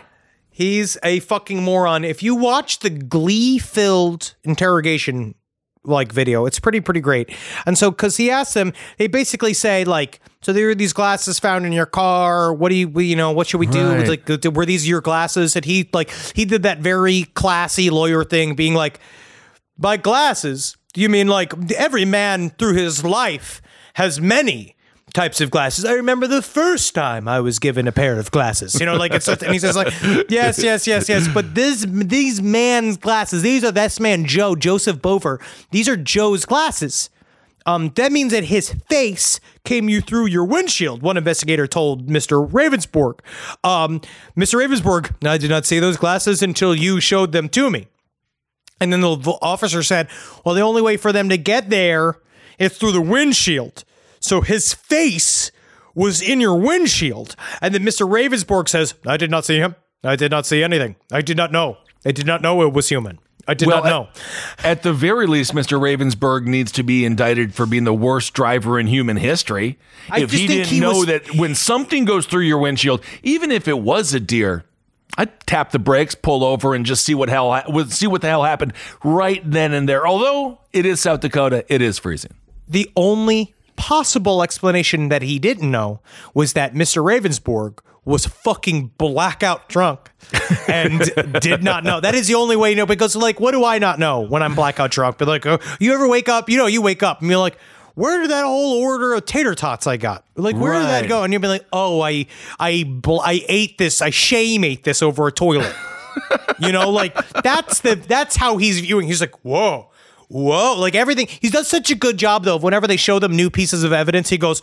He's a fucking moron. If you watch the glee-filled interrogation like video, it's pretty, pretty great. And so, because he asks them, they basically say like, so there are these glasses found in your car. What do you, you know, what should we do? Right. Like, were these your glasses? And he like, he did that very classy lawyer thing being like, by glasses, do you mean like every man through his life has many types of glasses? I remember the first time I was given a pair of glasses, you know, like it's, and he says like, yes, yes, yes, yes. But this, these man's glasses, these are this man, Joe, Joseph Bover. These are Joe's glasses. Um, that means that his face came you through your windshield, one investigator told Mister Ravensburg. Um, Mister Ravensburg, I did not see those glasses until you showed them to me. And then the officer said, well, the only way for them to get there is through the windshield. So his face was in your windshield. And then Mister Ravensburg says, I did not see him. I did not see anything. I did not know. I did not know it was human. I did well, not know. At, at the very least, Mister Ravensburg needs to be indicted for being the worst driver in human history. I if just he think didn't he know was- that when something goes through your windshield, even if it was a deer, I'd tap the brakes, pull over, and just see what hell see what the hell happened right then and there. Although it is South Dakota, it is freezing. The only possible explanation that he didn't know was that Mister Ravensburg was fucking blackout drunk and did not know. That is the only way you know, because like, what do I not know when I'm blackout drunk? But like, oh, you ever wake up, you know, you wake up and you're like, where did that whole order of tater tots I got? Like, where did that Right. go? And you'll be like, oh, I, I, bl- I ate this. I shame ate this over a toilet. You know, like that's the, that's how he's viewing. He's like, whoa, whoa, like everything. He's done such a good job though. Of whenever they show them new pieces of evidence, he goes,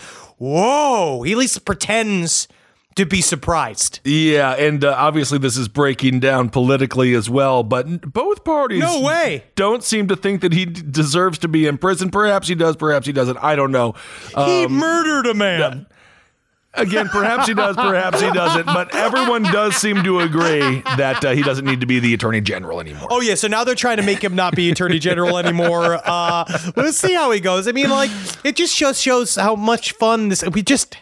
whoa, he at least pretends to be surprised. Yeah, and uh, obviously this is breaking down politically as well, but both parties No way. don't seem to think that he d- deserves to be in prison. Perhaps he does, perhaps he doesn't. I don't know. He Um, murdered a man. Again, perhaps he does, perhaps he doesn't, but everyone does seem to agree that uh, he doesn't need to be the attorney general anymore. Oh yeah, so now they're trying to make him not be attorney general anymore. Uh, let's see how he goes. I mean, like, it just shows shows how much fun this. We just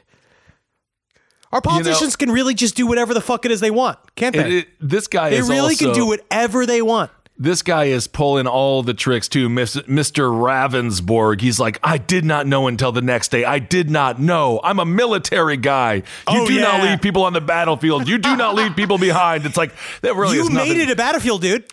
our politicians can really just do whatever the fuck it is they want, can't It- they? it- this guy they is really also, can do whatever they want. This guy is pulling all the tricks too. Miss- Mister Ravensburg, he's like, I did not know until the next day. I did not know. I'm a military guy. You Oh, do not yeah. leave people on the battlefield. You do not leave people behind. It's like, that really You is nothing. made it a battlefield, dude.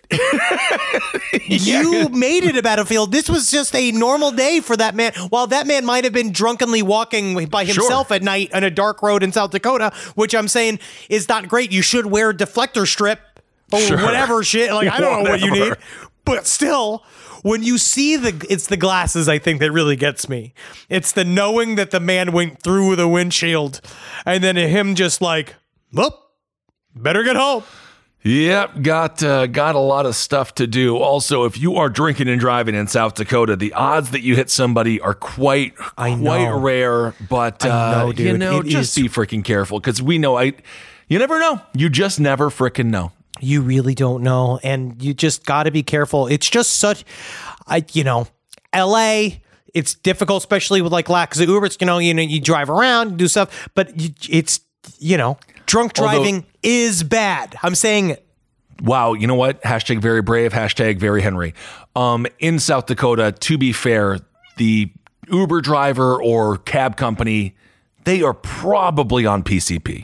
You made it a battlefield. This was just a normal day for that man. While that man might have been drunkenly walking by himself Sure. at night on a dark road in South Dakota, which I'm saying is not great. You should wear a deflector strip or Sure. whatever shit. Like, I don't know what you need. Whatever. But still, when you see the, it's the glasses, I think, that really gets me. It's the knowing that the man went through the windshield and then him just like, well, better get home. Yep, got uh, got a lot of stuff to do. Also, if you are drinking and driving in South Dakota, the odds that you hit somebody are quite I quite know. rare. But I uh, know, you dude. know, It just is- be freaking careful because we know I. You never know. You just never freaking know. You really don't know, and you just got to be careful. It's just such, I you know, L A. It's difficult, especially with like lack of Uber. It's, you know, you know, you drive around, do stuff, but you, it's you know, drunk driving Although- is bad. I'm saying it. Wow, you know what? Hashtag very brave. Hashtag very Henry. Um, in South Dakota, to be fair, the Uber driver or cab company, they are probably on P C P.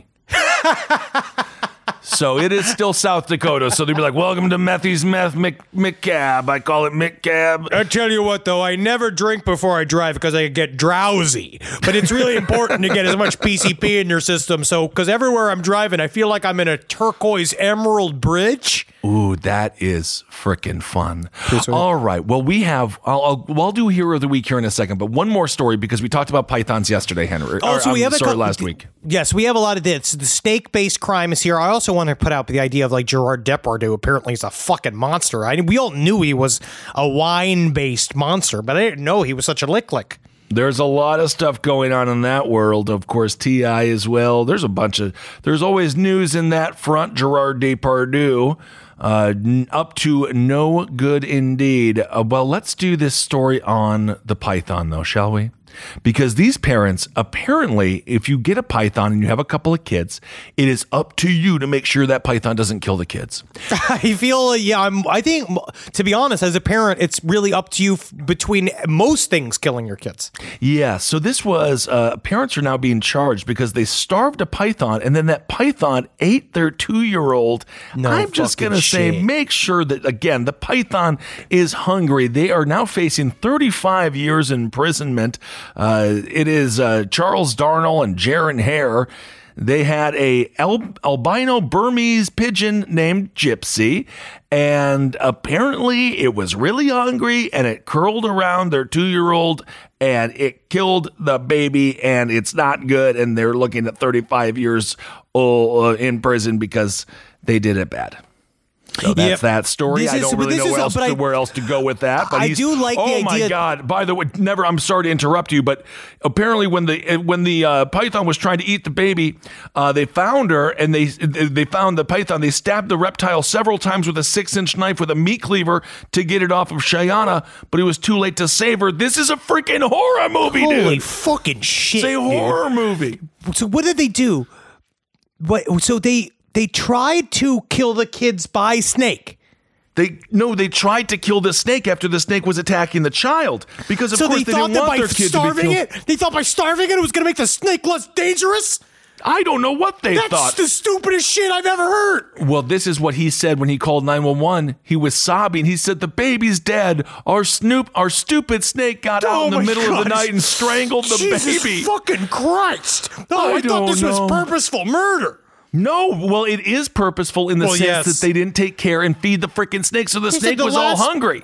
So it is still South Dakota. So they'd be like, welcome to Methy's Meth Mc, McCab. I call it McCab. I tell you what, though, I never drink before I drive because I get drowsy. But it's really important to get as much P C P in your system. So, because everywhere I'm driving, I feel like I'm in a turquoise emerald bridge. Ooh, that is freaking fun. All right. Well, we have, I'll, I'll, well, I'll do Hero of the Week here in a second, but one more story because we talked about pythons yesterday, Henry. Oh, Or, so we um, have a sorry, couple- last week. Yes, we have a lot of this. The snake-based crime is here. I also want to put out the idea of like Gerard Depardieu. Apparently, he's a fucking monster. I we all knew he was a wine-based monster, but I didn't know he was such a lick-lick. There's a lot of stuff going on in that world. Of course, T I as well. There's a bunch of, there's always news in that front. Gerard Depardieu. Uh, n- up to no good indeed. Uh, well, let's do this story on the python, though, shall we? Because these parents, apparently, if you get a python and you have a couple of kids, it is up to you to make sure that python doesn't kill the kids. I feel, yeah, I'm, I think, to be honest, as a parent, it's really up to you f- between most things killing your kids. Yeah, so this was, uh, parents are now being charged because they starved a python and then that python ate their two-year-old. No I'm just fucking going to say, shit. make sure that, again, the python is hungry. They are now facing thirty-five years imprisonment. Uh, it is uh, Charles Darnell and Jaron Hare. They had a al- albino Burmese pigeon named Gypsy, and apparently it was really hungry, and it curled around their two-year-old, and it killed the baby, and it's not good, and they're looking at thirty-five years old, uh, in prison because they did it bad. So that's Yep. that story. This I is- don't but really this know is- where else, but I- to, where else to go with that. But I he's- do like the Oh my idea- God! By the way, never. I'm sorry to interrupt you, but apparently when the when the uh, python was trying to eat the baby, uh, they found her and they they found the python. They stabbed the reptile several times with a six inch knife with a meat cleaver to get it off of Cheyenne, but it was too late to save her. This is a freaking horror movie, Holy dude. fucking shit! It's a dude. horror movie. So what did they do? What? So they they tried to kill the kids by snake. They no, they tried to kill the snake after the snake was attacking the child because of So course they, they, thought didn't that want by their kid to be starving killed. it, they thought by starving it, it was going to make the snake less dangerous. I don't know what they That's thought. the stupidest shit I've ever heard. Well, this is what he said when he called nine one one. He was sobbing. He said, "The baby's dead. Our snoop, our stupid snake got out in the Oh my middle of the gosh. night and strangled the Jesus baby." fucking Christ! Oh, I I, thought this don't was know. purposeful murder. No, well, it is purposeful in the Well, sense yes. that they didn't take care and feed the freaking snake, so the It's snake like the was all last- hungry.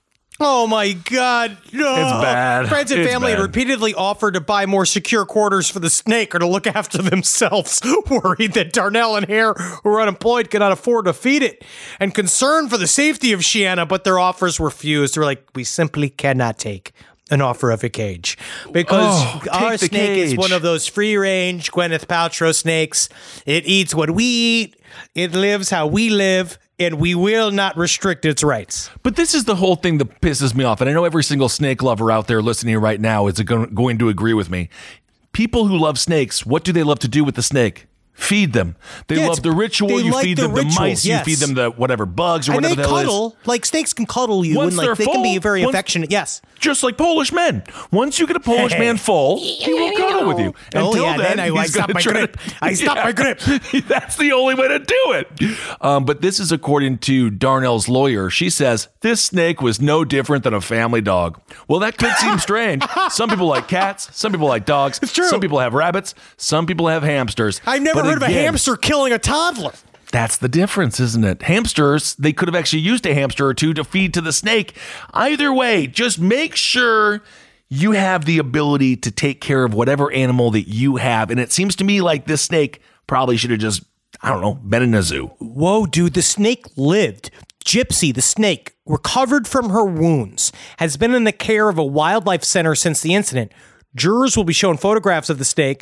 Oh my God! No. It's bad. Friends and It's family bad. repeatedly offered to buy more secure quarters for the snake or to look after themselves, worried that Darnell and Hare, who are unemployed, could not afford to feed it, and concerned for the safety of Shiana, but their offers were refused. They're like, we simply cannot take an offer of a cage because Oh, our take the snake is cage. one of those free-range Gwyneth Paltrow snakes. It eats what we eat. It lives how we live. And we will not restrict its rights. But this is the whole thing that pisses me off. And I know every single snake lover out there listening right now is go- going to agree with me. People who love snakes, what do they love to do with the snake? Feed them. They Yeah, love the ritual. they You like feed the them the ritual, mice. yes. You feed them the whatever bugs or And whatever they the hell it is. cuddle, like snakes can cuddle you, Once and like they're they can be full, very once- affectionate. Yes. Just like Polish men. Once you get a Polish man full, he will cuddle with you. Oh, Until yeah, then, then I- I he's stop gonna my try grip. to- I stop my grip. That's the only way to do it. Um, but this is according to Darnell's lawyer. She says, this snake was no different than a family dog. Well, that could seem strange. Some people like cats. Some people like dogs. It's true. Some people have rabbits. Some people have hamsters. I've never But heard of a again, hamster killing a toddler. That's the difference, isn't it? Hamsters, they could have actually used a hamster or two to feed to the snake. Either way, just make sure you have the ability to take care of whatever animal that you have. And it seems to me like this snake probably should have just, I don't know, been in a zoo. Whoa, dude, the snake lived. Gypsy, the snake, recovered from her wounds, has been in the care of a wildlife center since the incident. Jurors will be shown photographs of the snake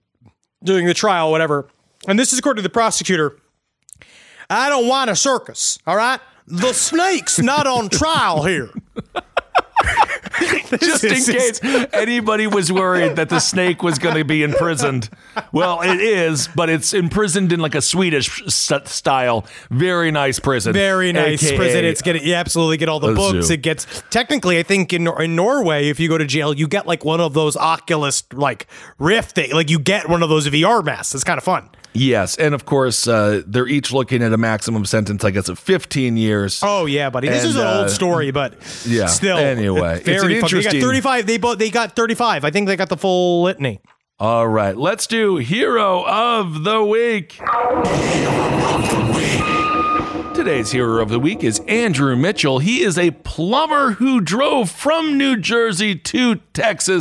during the trial, whatever. And this is according to the prosecutor. I don't want a circus, all right? The snake's not on trial here. Just in is- case anybody was worried that the snake was going to be imprisoned. Well, it is, but it's imprisoned in like a Swedish st- style. Very nice prison. Very nice A K A prison. It's getting you absolutely get all the a books. zoo. It gets technically, I think in in Norway, if you go to jail, you get like one of those Oculus like Rift. Thing. Like you get one of those V R masks. It's kind of fun. Yes, and of course, uh, they're each looking at a maximum sentence, I guess, of fifteen years. Oh yeah, buddy. This And, is an uh, old story, but yeah, still. anyway, it's very an fun. They got interesting- thirty-five. They both they got thirty-five. I think they got the full litany. All right, let's do Hero of the Week. Today's Hero of the Week is Andrew Mitchell. He is a plumber who drove from New Jersey to Texas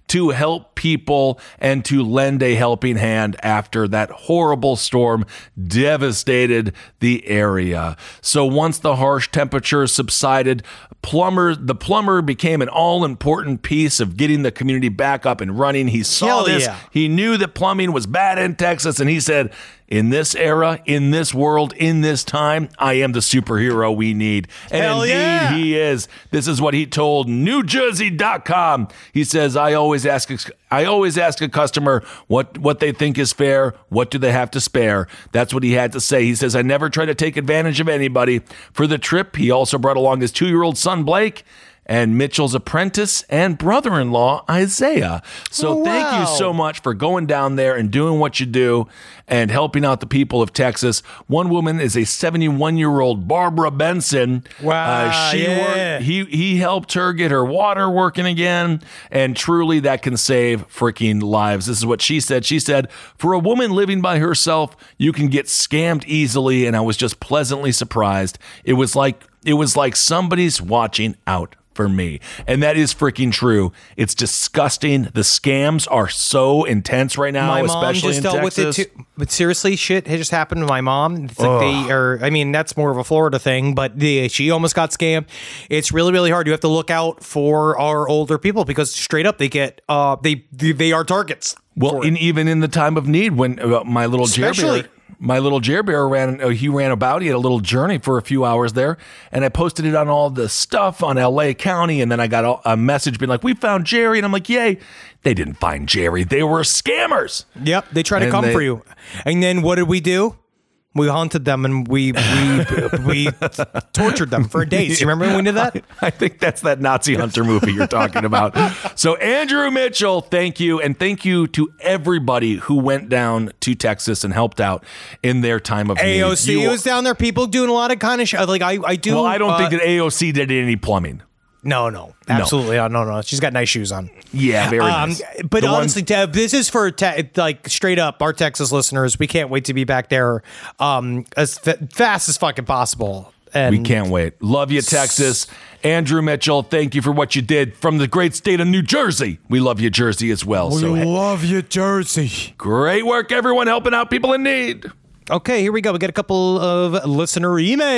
to help people and to lend a helping hand after that horrible storm devastated the area. So once the harsh temperatures subsided, plumber the plumber became an all-important piece of getting the community back up and running. He saw Hell this. yeah. He knew that plumbing was bad in Texas, and he said, in this era, in this world, in this time, I am the superhero we need. And Hell indeed yeah. he is. This is what he told New Jersey dot com. He says, I always ask I always ask a customer what, what they think is fair. What do they have to spare? That's what he had to say. He says, I never try to take advantage of anybody. For the trip, he also brought along his two-year-old son, Blake, and Mitchell's apprentice and brother-in-law, Isaiah. So Oh, thank wow. you so much for going down there and doing what you do and helping out the people of Texas. One woman is a seventy-one-year-old Barbara Benson. Wow, she yeah. worked, he, he helped her get her water working again, and truly that can save freaking lives. This is what she said. She said, for a woman living by herself, you can get scammed easily, and I was just pleasantly surprised. It was like It was like somebody's watching out for me. And that is freaking true. It's disgusting. The scams are so intense right now, My mom especially just in dealt Texas. with it too. But seriously, shit had just happened to my mom. It's like they are, I mean, that's more of a Florida thing, but the, she almost got scammed. It's really, really hard. You have to look out for our older people because straight up they get, uh, they, they, they are targets. Well, for it. in, even in the time of need, when uh, my little Jer Especially- Bear, my little Jer Bear ran, uh, he ran about. He had a little journey for a few hours there, and I posted it on all the stuff on L A County, and then I got a, a message being like, "We found Jerry," and I'm like, "Yay!" They didn't find Jerry. They were scammers. Yep, they try to And come they- for you. And then what did we do? We hunted them and we we we tortured them for days. You remember when we did that? I think that's that Nazi Hunter movie you're talking about. So Andrew Mitchell, thank you. And thank you to everybody who went down to Texas and helped out in their time of need. A O C You- was down there. People doing a lot of kind of shit. Like I, I do. Well, I don't uh, think that A O C did any plumbing. No, no, absolutely not. No, no. She's got nice shoes on. Yeah, very Um, nice. but The honestly, Deb, this is for te- like straight up our Texas listeners. We can't wait to be back there um, as fa- fast as fucking possible. And We can't wait. Love you, Texas. Andrew Mitchell, thank you for what you did from the great state of New Jersey. We love you, Jersey, as well. So hey, love you, Jersey. great work, everyone, helping out people in need. Okay, here we go. We got a couple of listener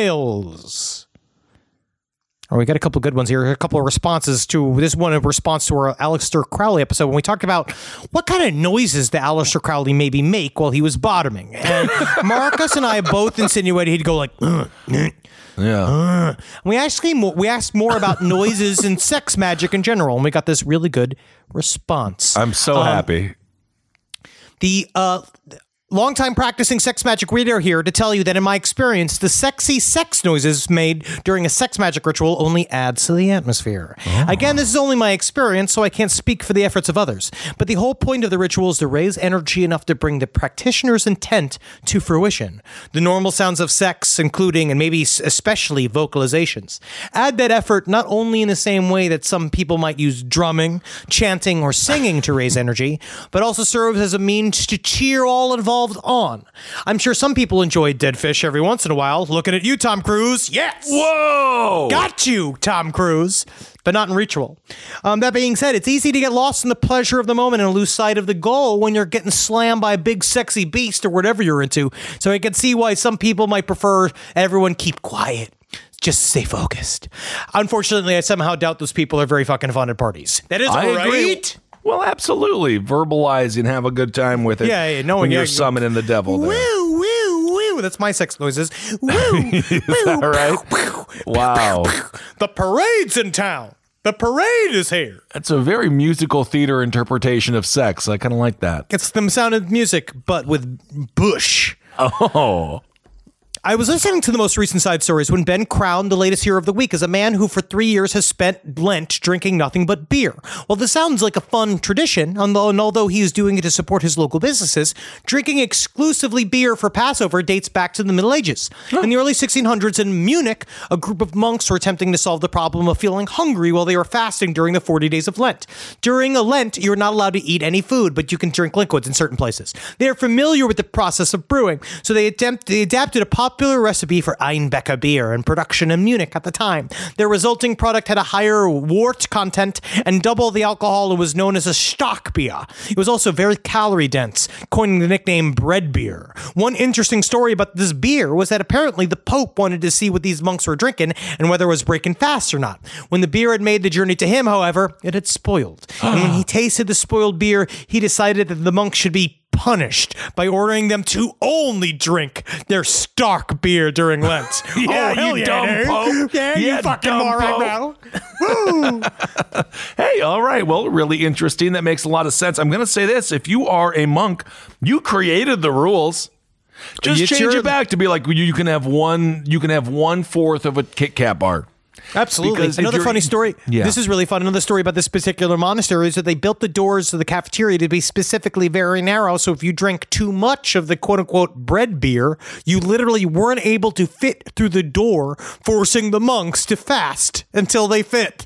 emails. Oh, we got a couple of good ones here. A couple of responses to this one in response to our Aleister Crowley episode when we talked about what kind of noises did Aleister Crowley maybe make while he was bottoming. And Marcus and I both insinuated he'd go like, "Ugh, ugh." Yeah. we actually mo- we asked more about noises and sex magic in general, and we got this really good response. I'm so Um, happy. The uh, longtime practicing sex magic reader here to tell you that in my experience, the sexy sex noises made during a sex magic ritual only adds to the atmosphere. Again, this is only my experience, so I can't speak for the efforts of others. But the whole point of the ritual is to raise energy enough to bring the practitioner's intent to fruition. The normal sounds of sex, including and maybe especially vocalizations, add that effort not only in the same way that some people might use drumming, chanting, or singing to raise energy, but also serves as a means to cheer all involved on. I'm sure some people enjoy dead fish every once in a while. Looking at you, Tom Cruise. Yes. Whoa! Got you, Tom Cruise, but not in ritual. Um, that being said, it's easy to get lost in the pleasure of the moment and lose sight of the goal when you're getting slammed by a big sexy beast or whatever you're into. So I can see why some people might prefer everyone keep quiet. Just stay focused. Unfortunately, I somehow doubt those people are very fucking fun at parties. That is I right. agree. Well, absolutely. Verbalize and have a good time with it. Yeah, yeah, knowing when you're yeah, summoning the devil there. Woo, woo, woo. That's my sex noises. Woo, woo. All right. Wow. The parade's in town. The parade is here. That's a very musical theater interpretation of sex. I kind of like that. It's the sound of music, but with Bush. Oh. I was listening to the most recent side stories when Ben crowned the latest hero of the week as a man who for three years has spent Lent drinking nothing but beer. Well, this sounds like a fun tradition, and although he is doing it to support his local businesses, drinking exclusively beer for Passover dates back to the Middle Ages. In the early sixteen hundreds in Munich, a group of monks were attempting to solve the problem of feeling hungry while they were fasting during the forty days of Lent. During a Lent, you're not allowed to eat any food, but you can drink liquids in certain places. They are familiar with the process of brewing, so they attempt they adapted a positive popular recipe for Einbecker beer in production in Munich at the time. Their resulting product had a higher wort content and double the alcohol and was known as a stock beer. It was also very calorie dense, coining the nickname bread beer. One interesting story about this beer was that apparently the Pope wanted to see what these monks were drinking and whether it was breaking fast or not. When the beer had made the journey to him, however, it had spoiled. And when he tasted the spoiled beer, he decided that the monks should be punished by ordering them to only drink their stock beer during Lent. Yeah, oh, hell you yeah, dumb dude. Pope. Yeah, Yeah, you fucking dumb moron, Pope. bro. Woo. Hey, all right. Well, really interesting. That makes a lot of sense. I'm going to say this. If you are a monk, you created the rules. Just It's change your- it back to be like you, you can have one. You can have one fourth of a Kit Kat bar. Absolutely. Because if Another you're- funny story. Yeah. This is really fun. Another story about this particular monastery is that they built the doors to the cafeteria to be specifically very narrow. So if you drank too much of the quote unquote bread beer, you literally weren't able to fit through the door, forcing the monks to fast until they fit.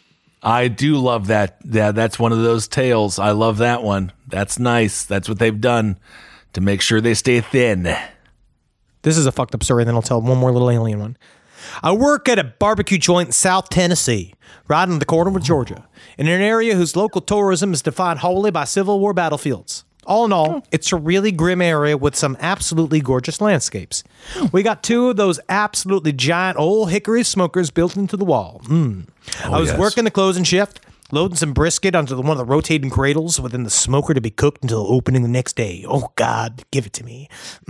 I do love that. Yeah, that's one of those tales. I love that one. That's nice. That's what they've done to make sure they stay thin. This is a fucked up story. Then I'll tell one more little alien one. I work at a barbecue joint in South Tennessee, right on the corner of Georgia, in an area whose local tourism is defined wholly by Civil War battlefields. All in all, it's a really grim area with some absolutely gorgeous landscapes. We got two of those absolutely giant old hickory smokers built into the wall. Mm. I was yes. working the closing shift, loading some brisket onto the, one of the rotating cradles within the smoker to be cooked until opening the next day. Oh, God, give it to me.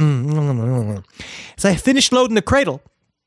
Mm. As I finished loading the cradle,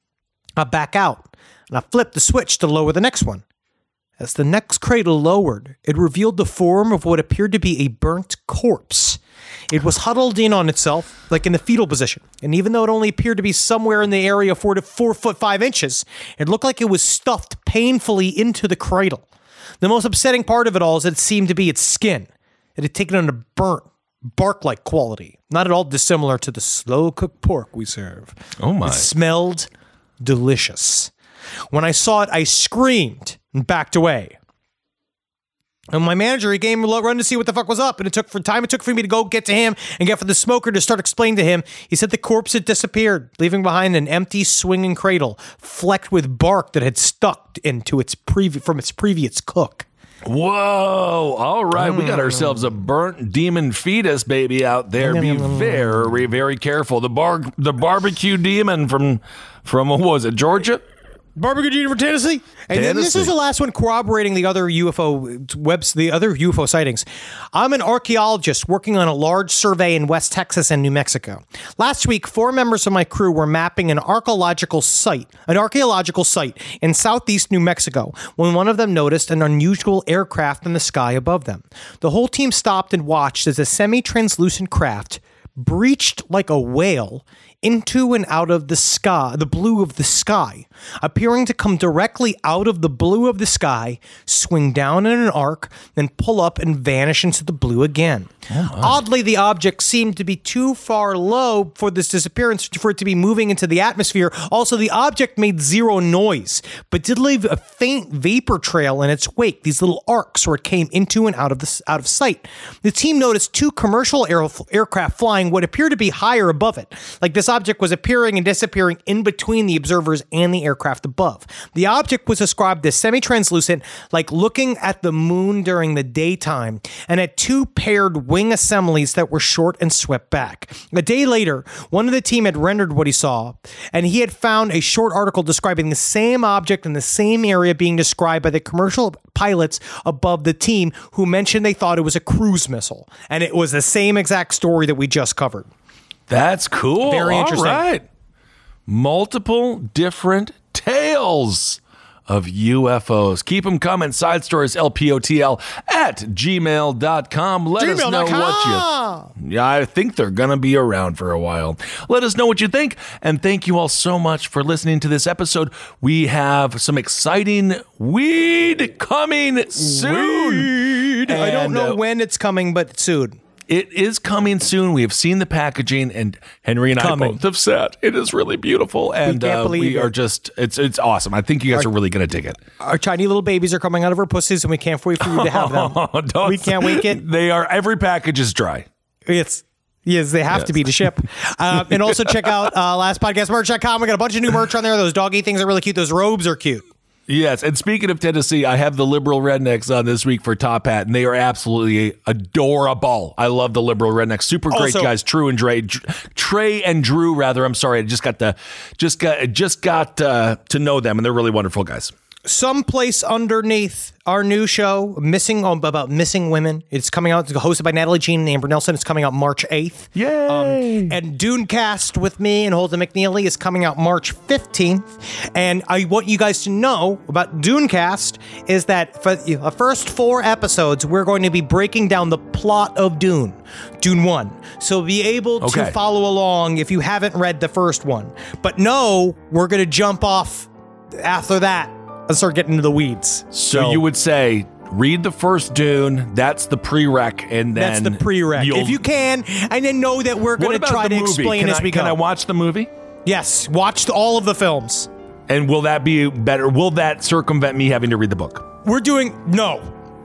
I back out, and I flip the switch to lower the next one. As the next cradle lowered, it revealed the form of what appeared to be a burnt corpse. It was huddled in on itself, like in the fetal position, and even though it only appeared to be somewhere in the area four to four foot five inches, it looked like it was stuffed painfully into the cradle. The most upsetting part of it all is that it seemed to be its skin. It had taken on a burnt, bark-like quality, not at all dissimilar to the slow-cooked pork we serve. Oh, my. It smelled delicious. When I saw it, I screamed and backed away. And my manager, he came a run to see what the fuck was up, and it took for time it took for me to go get to him and get for the smoker to start explaining to him. He said the corpse had disappeared, leaving behind an empty swinging cradle flecked with bark that had stuck into its previ- from its previous cook. Whoa. All right. We got ourselves a burnt demon fetus baby out there. Be very, very careful. The bar, the barbecue demon from, from what was it, Georgia? Barbecue Junior for Tennessee. And then this Tennessee. is the last one corroborating the other U F O webs, the other U F O sightings. I'm an archaeologist working on a large survey in West Texas and New Mexico. Last week, four members of my crew were mapping an archaeological site, an archaeological site in southeast New Mexico, when one of them noticed an unusual aircraft in the sky above them. The whole team stopped and watched as a semi-translucent craft breached like a whale into and out of the sky, the blue of the sky, appearing to come directly out of the blue of the sky, swing down in an arc, then pull up and vanish into the blue again. Oh, oddly, the object seemed to be too far low for this disappearance for it to be moving into the atmosphere. Also, the object made zero noise, but did leave a faint vapor trail in its wake, these little arcs where it came into and out of the, out of sight. The team noticed two commercial air, aircraft flying what appeared to be higher above it, like this object was appearing and disappearing in between the observers and the aircraft above. The object was described as semi-translucent, like looking at the moon during the daytime, and had two paired wing assemblies that were short and swept back. A day later, one of the team had rendered what he saw, and he had found a short article describing the same object in the same area being described by the commercial pilots above the team, who mentioned they thought it was a cruise missile, and it was the same exact story that we just covered. That's cool. Very interesting. All right. Multiple different tales of U F Os. Keep them coming. Side stories, L P O T L at gmail dot com. Let us know what you... Yeah, I think they're going to be around for a while. Let us know what you think. And thank you all so much for listening to this episode. We have some exciting weed coming soon. Weed. I don't And, know uh, when it's coming, but soon. It is coming soon. We have seen the packaging, and Henry and Coming. I both have said it is really beautiful, and can't uh, believe we it. are just it's it's awesome. I think you guys are really going to dig it. Our tiny little babies are coming out of our pussies, and we can't wait for you to have them. Don't- We can't wait it. They are every package is dry. It's Yes, they have Yes. to be to ship. Uh, and also check out uh, last podcast merch dot com. We got a bunch of new merch on there. Those doggy things are really cute. Those robes are cute. Yes, and speaking of Tennessee, I have the Liberal Rednecks on this week for Top Hat, and they are absolutely adorable. I love the Liberal Rednecks. Super great Also- guys, True and Dre, Trey and Drew. Rather, I'm sorry, I just got the just got just got uh, to know them, and they're really wonderful guys. Someplace underneath our new show, missing um, about missing women. It's coming out. It's hosted by Natalie Jean and Amber Nelson. It's coming out March eighth. Yay! Um, and Dunecast with me and Holden McNeely is coming out March fifteenth. And I want you guys to know about Dunecast is that for the first four episodes, we're going to be breaking down the plot of Dune, Dune one. So be able to Okay. follow along if you haven't read the first one. But no, we're going to jump off after that and start getting into the weeds. So you would say, read the first Dune. That's the prereq, and then That's the prereq. you'll- If you can, and then know that we're What going to about try the to movie? explain Can as I, we Can go. I watch the movie? Yes, watch the- all of the films. And will that be better? Will that circumvent me having to read the book? We're doing no.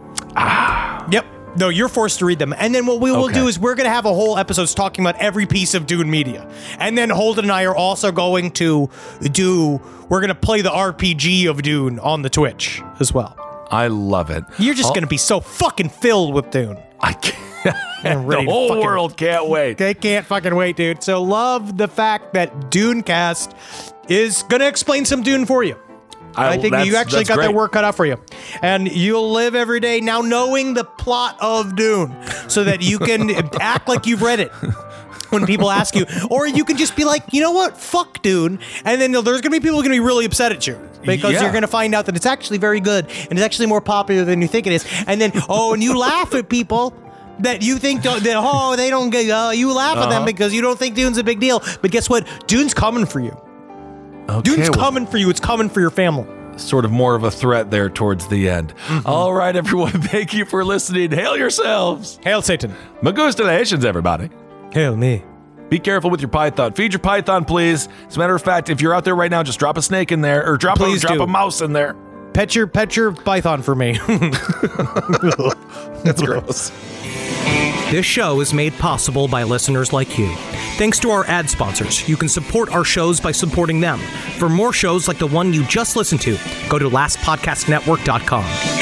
Ah. Yep. No, you're forced to read them. And then what we will Okay. do is we're going to have a whole episode talking about every piece of Dune media. And then Holden and I are also going to do, we're going to play the R P G of Dune on the Twitch as well. I love it. You're just I'll- going to be so fucking filled with Dune. I can't. I'm ready the to whole fucking- world can't wait. They can't fucking wait, dude. So love the fact that Dunecast is going to explain some Dune for you. I, think that's- you actually that's got their great. work cut out for you. And you'll live every day now knowing the plot of Dune so that you can act like you've read it when people ask you. Or you can just be like, you know what? Fuck Dune. And then there's going to be people going to be really upset at you because Yeah. you're going to find out that it's actually very good and it's actually more popular than you think it is. And then, oh, and you laugh at people that you think don't, that, oh, they don't get, uh, you laugh at them Uh-huh. because you don't think Dune's a big deal. But guess what? Dune's coming for you. Okay, Dune's well, coming for you. It's coming for your family. sort of more of a threat there towards the end. Mm-hmm. All right, everyone. Thank you for listening. Hail yourselves. Hail Satan. Magustalations, everybody. Hail me. Be careful with your python. Feed your python, please. As a matter of fact, if you're out there right now, just drop a snake in there or drop, a, Please drop do. a mouse in there. Pet your, pet your python for me. That's gross. This show is made possible by listeners like you. Thanks to our ad sponsors, you can support our shows by supporting them. For more shows like the one you just listened to, go to last podcast network dot com.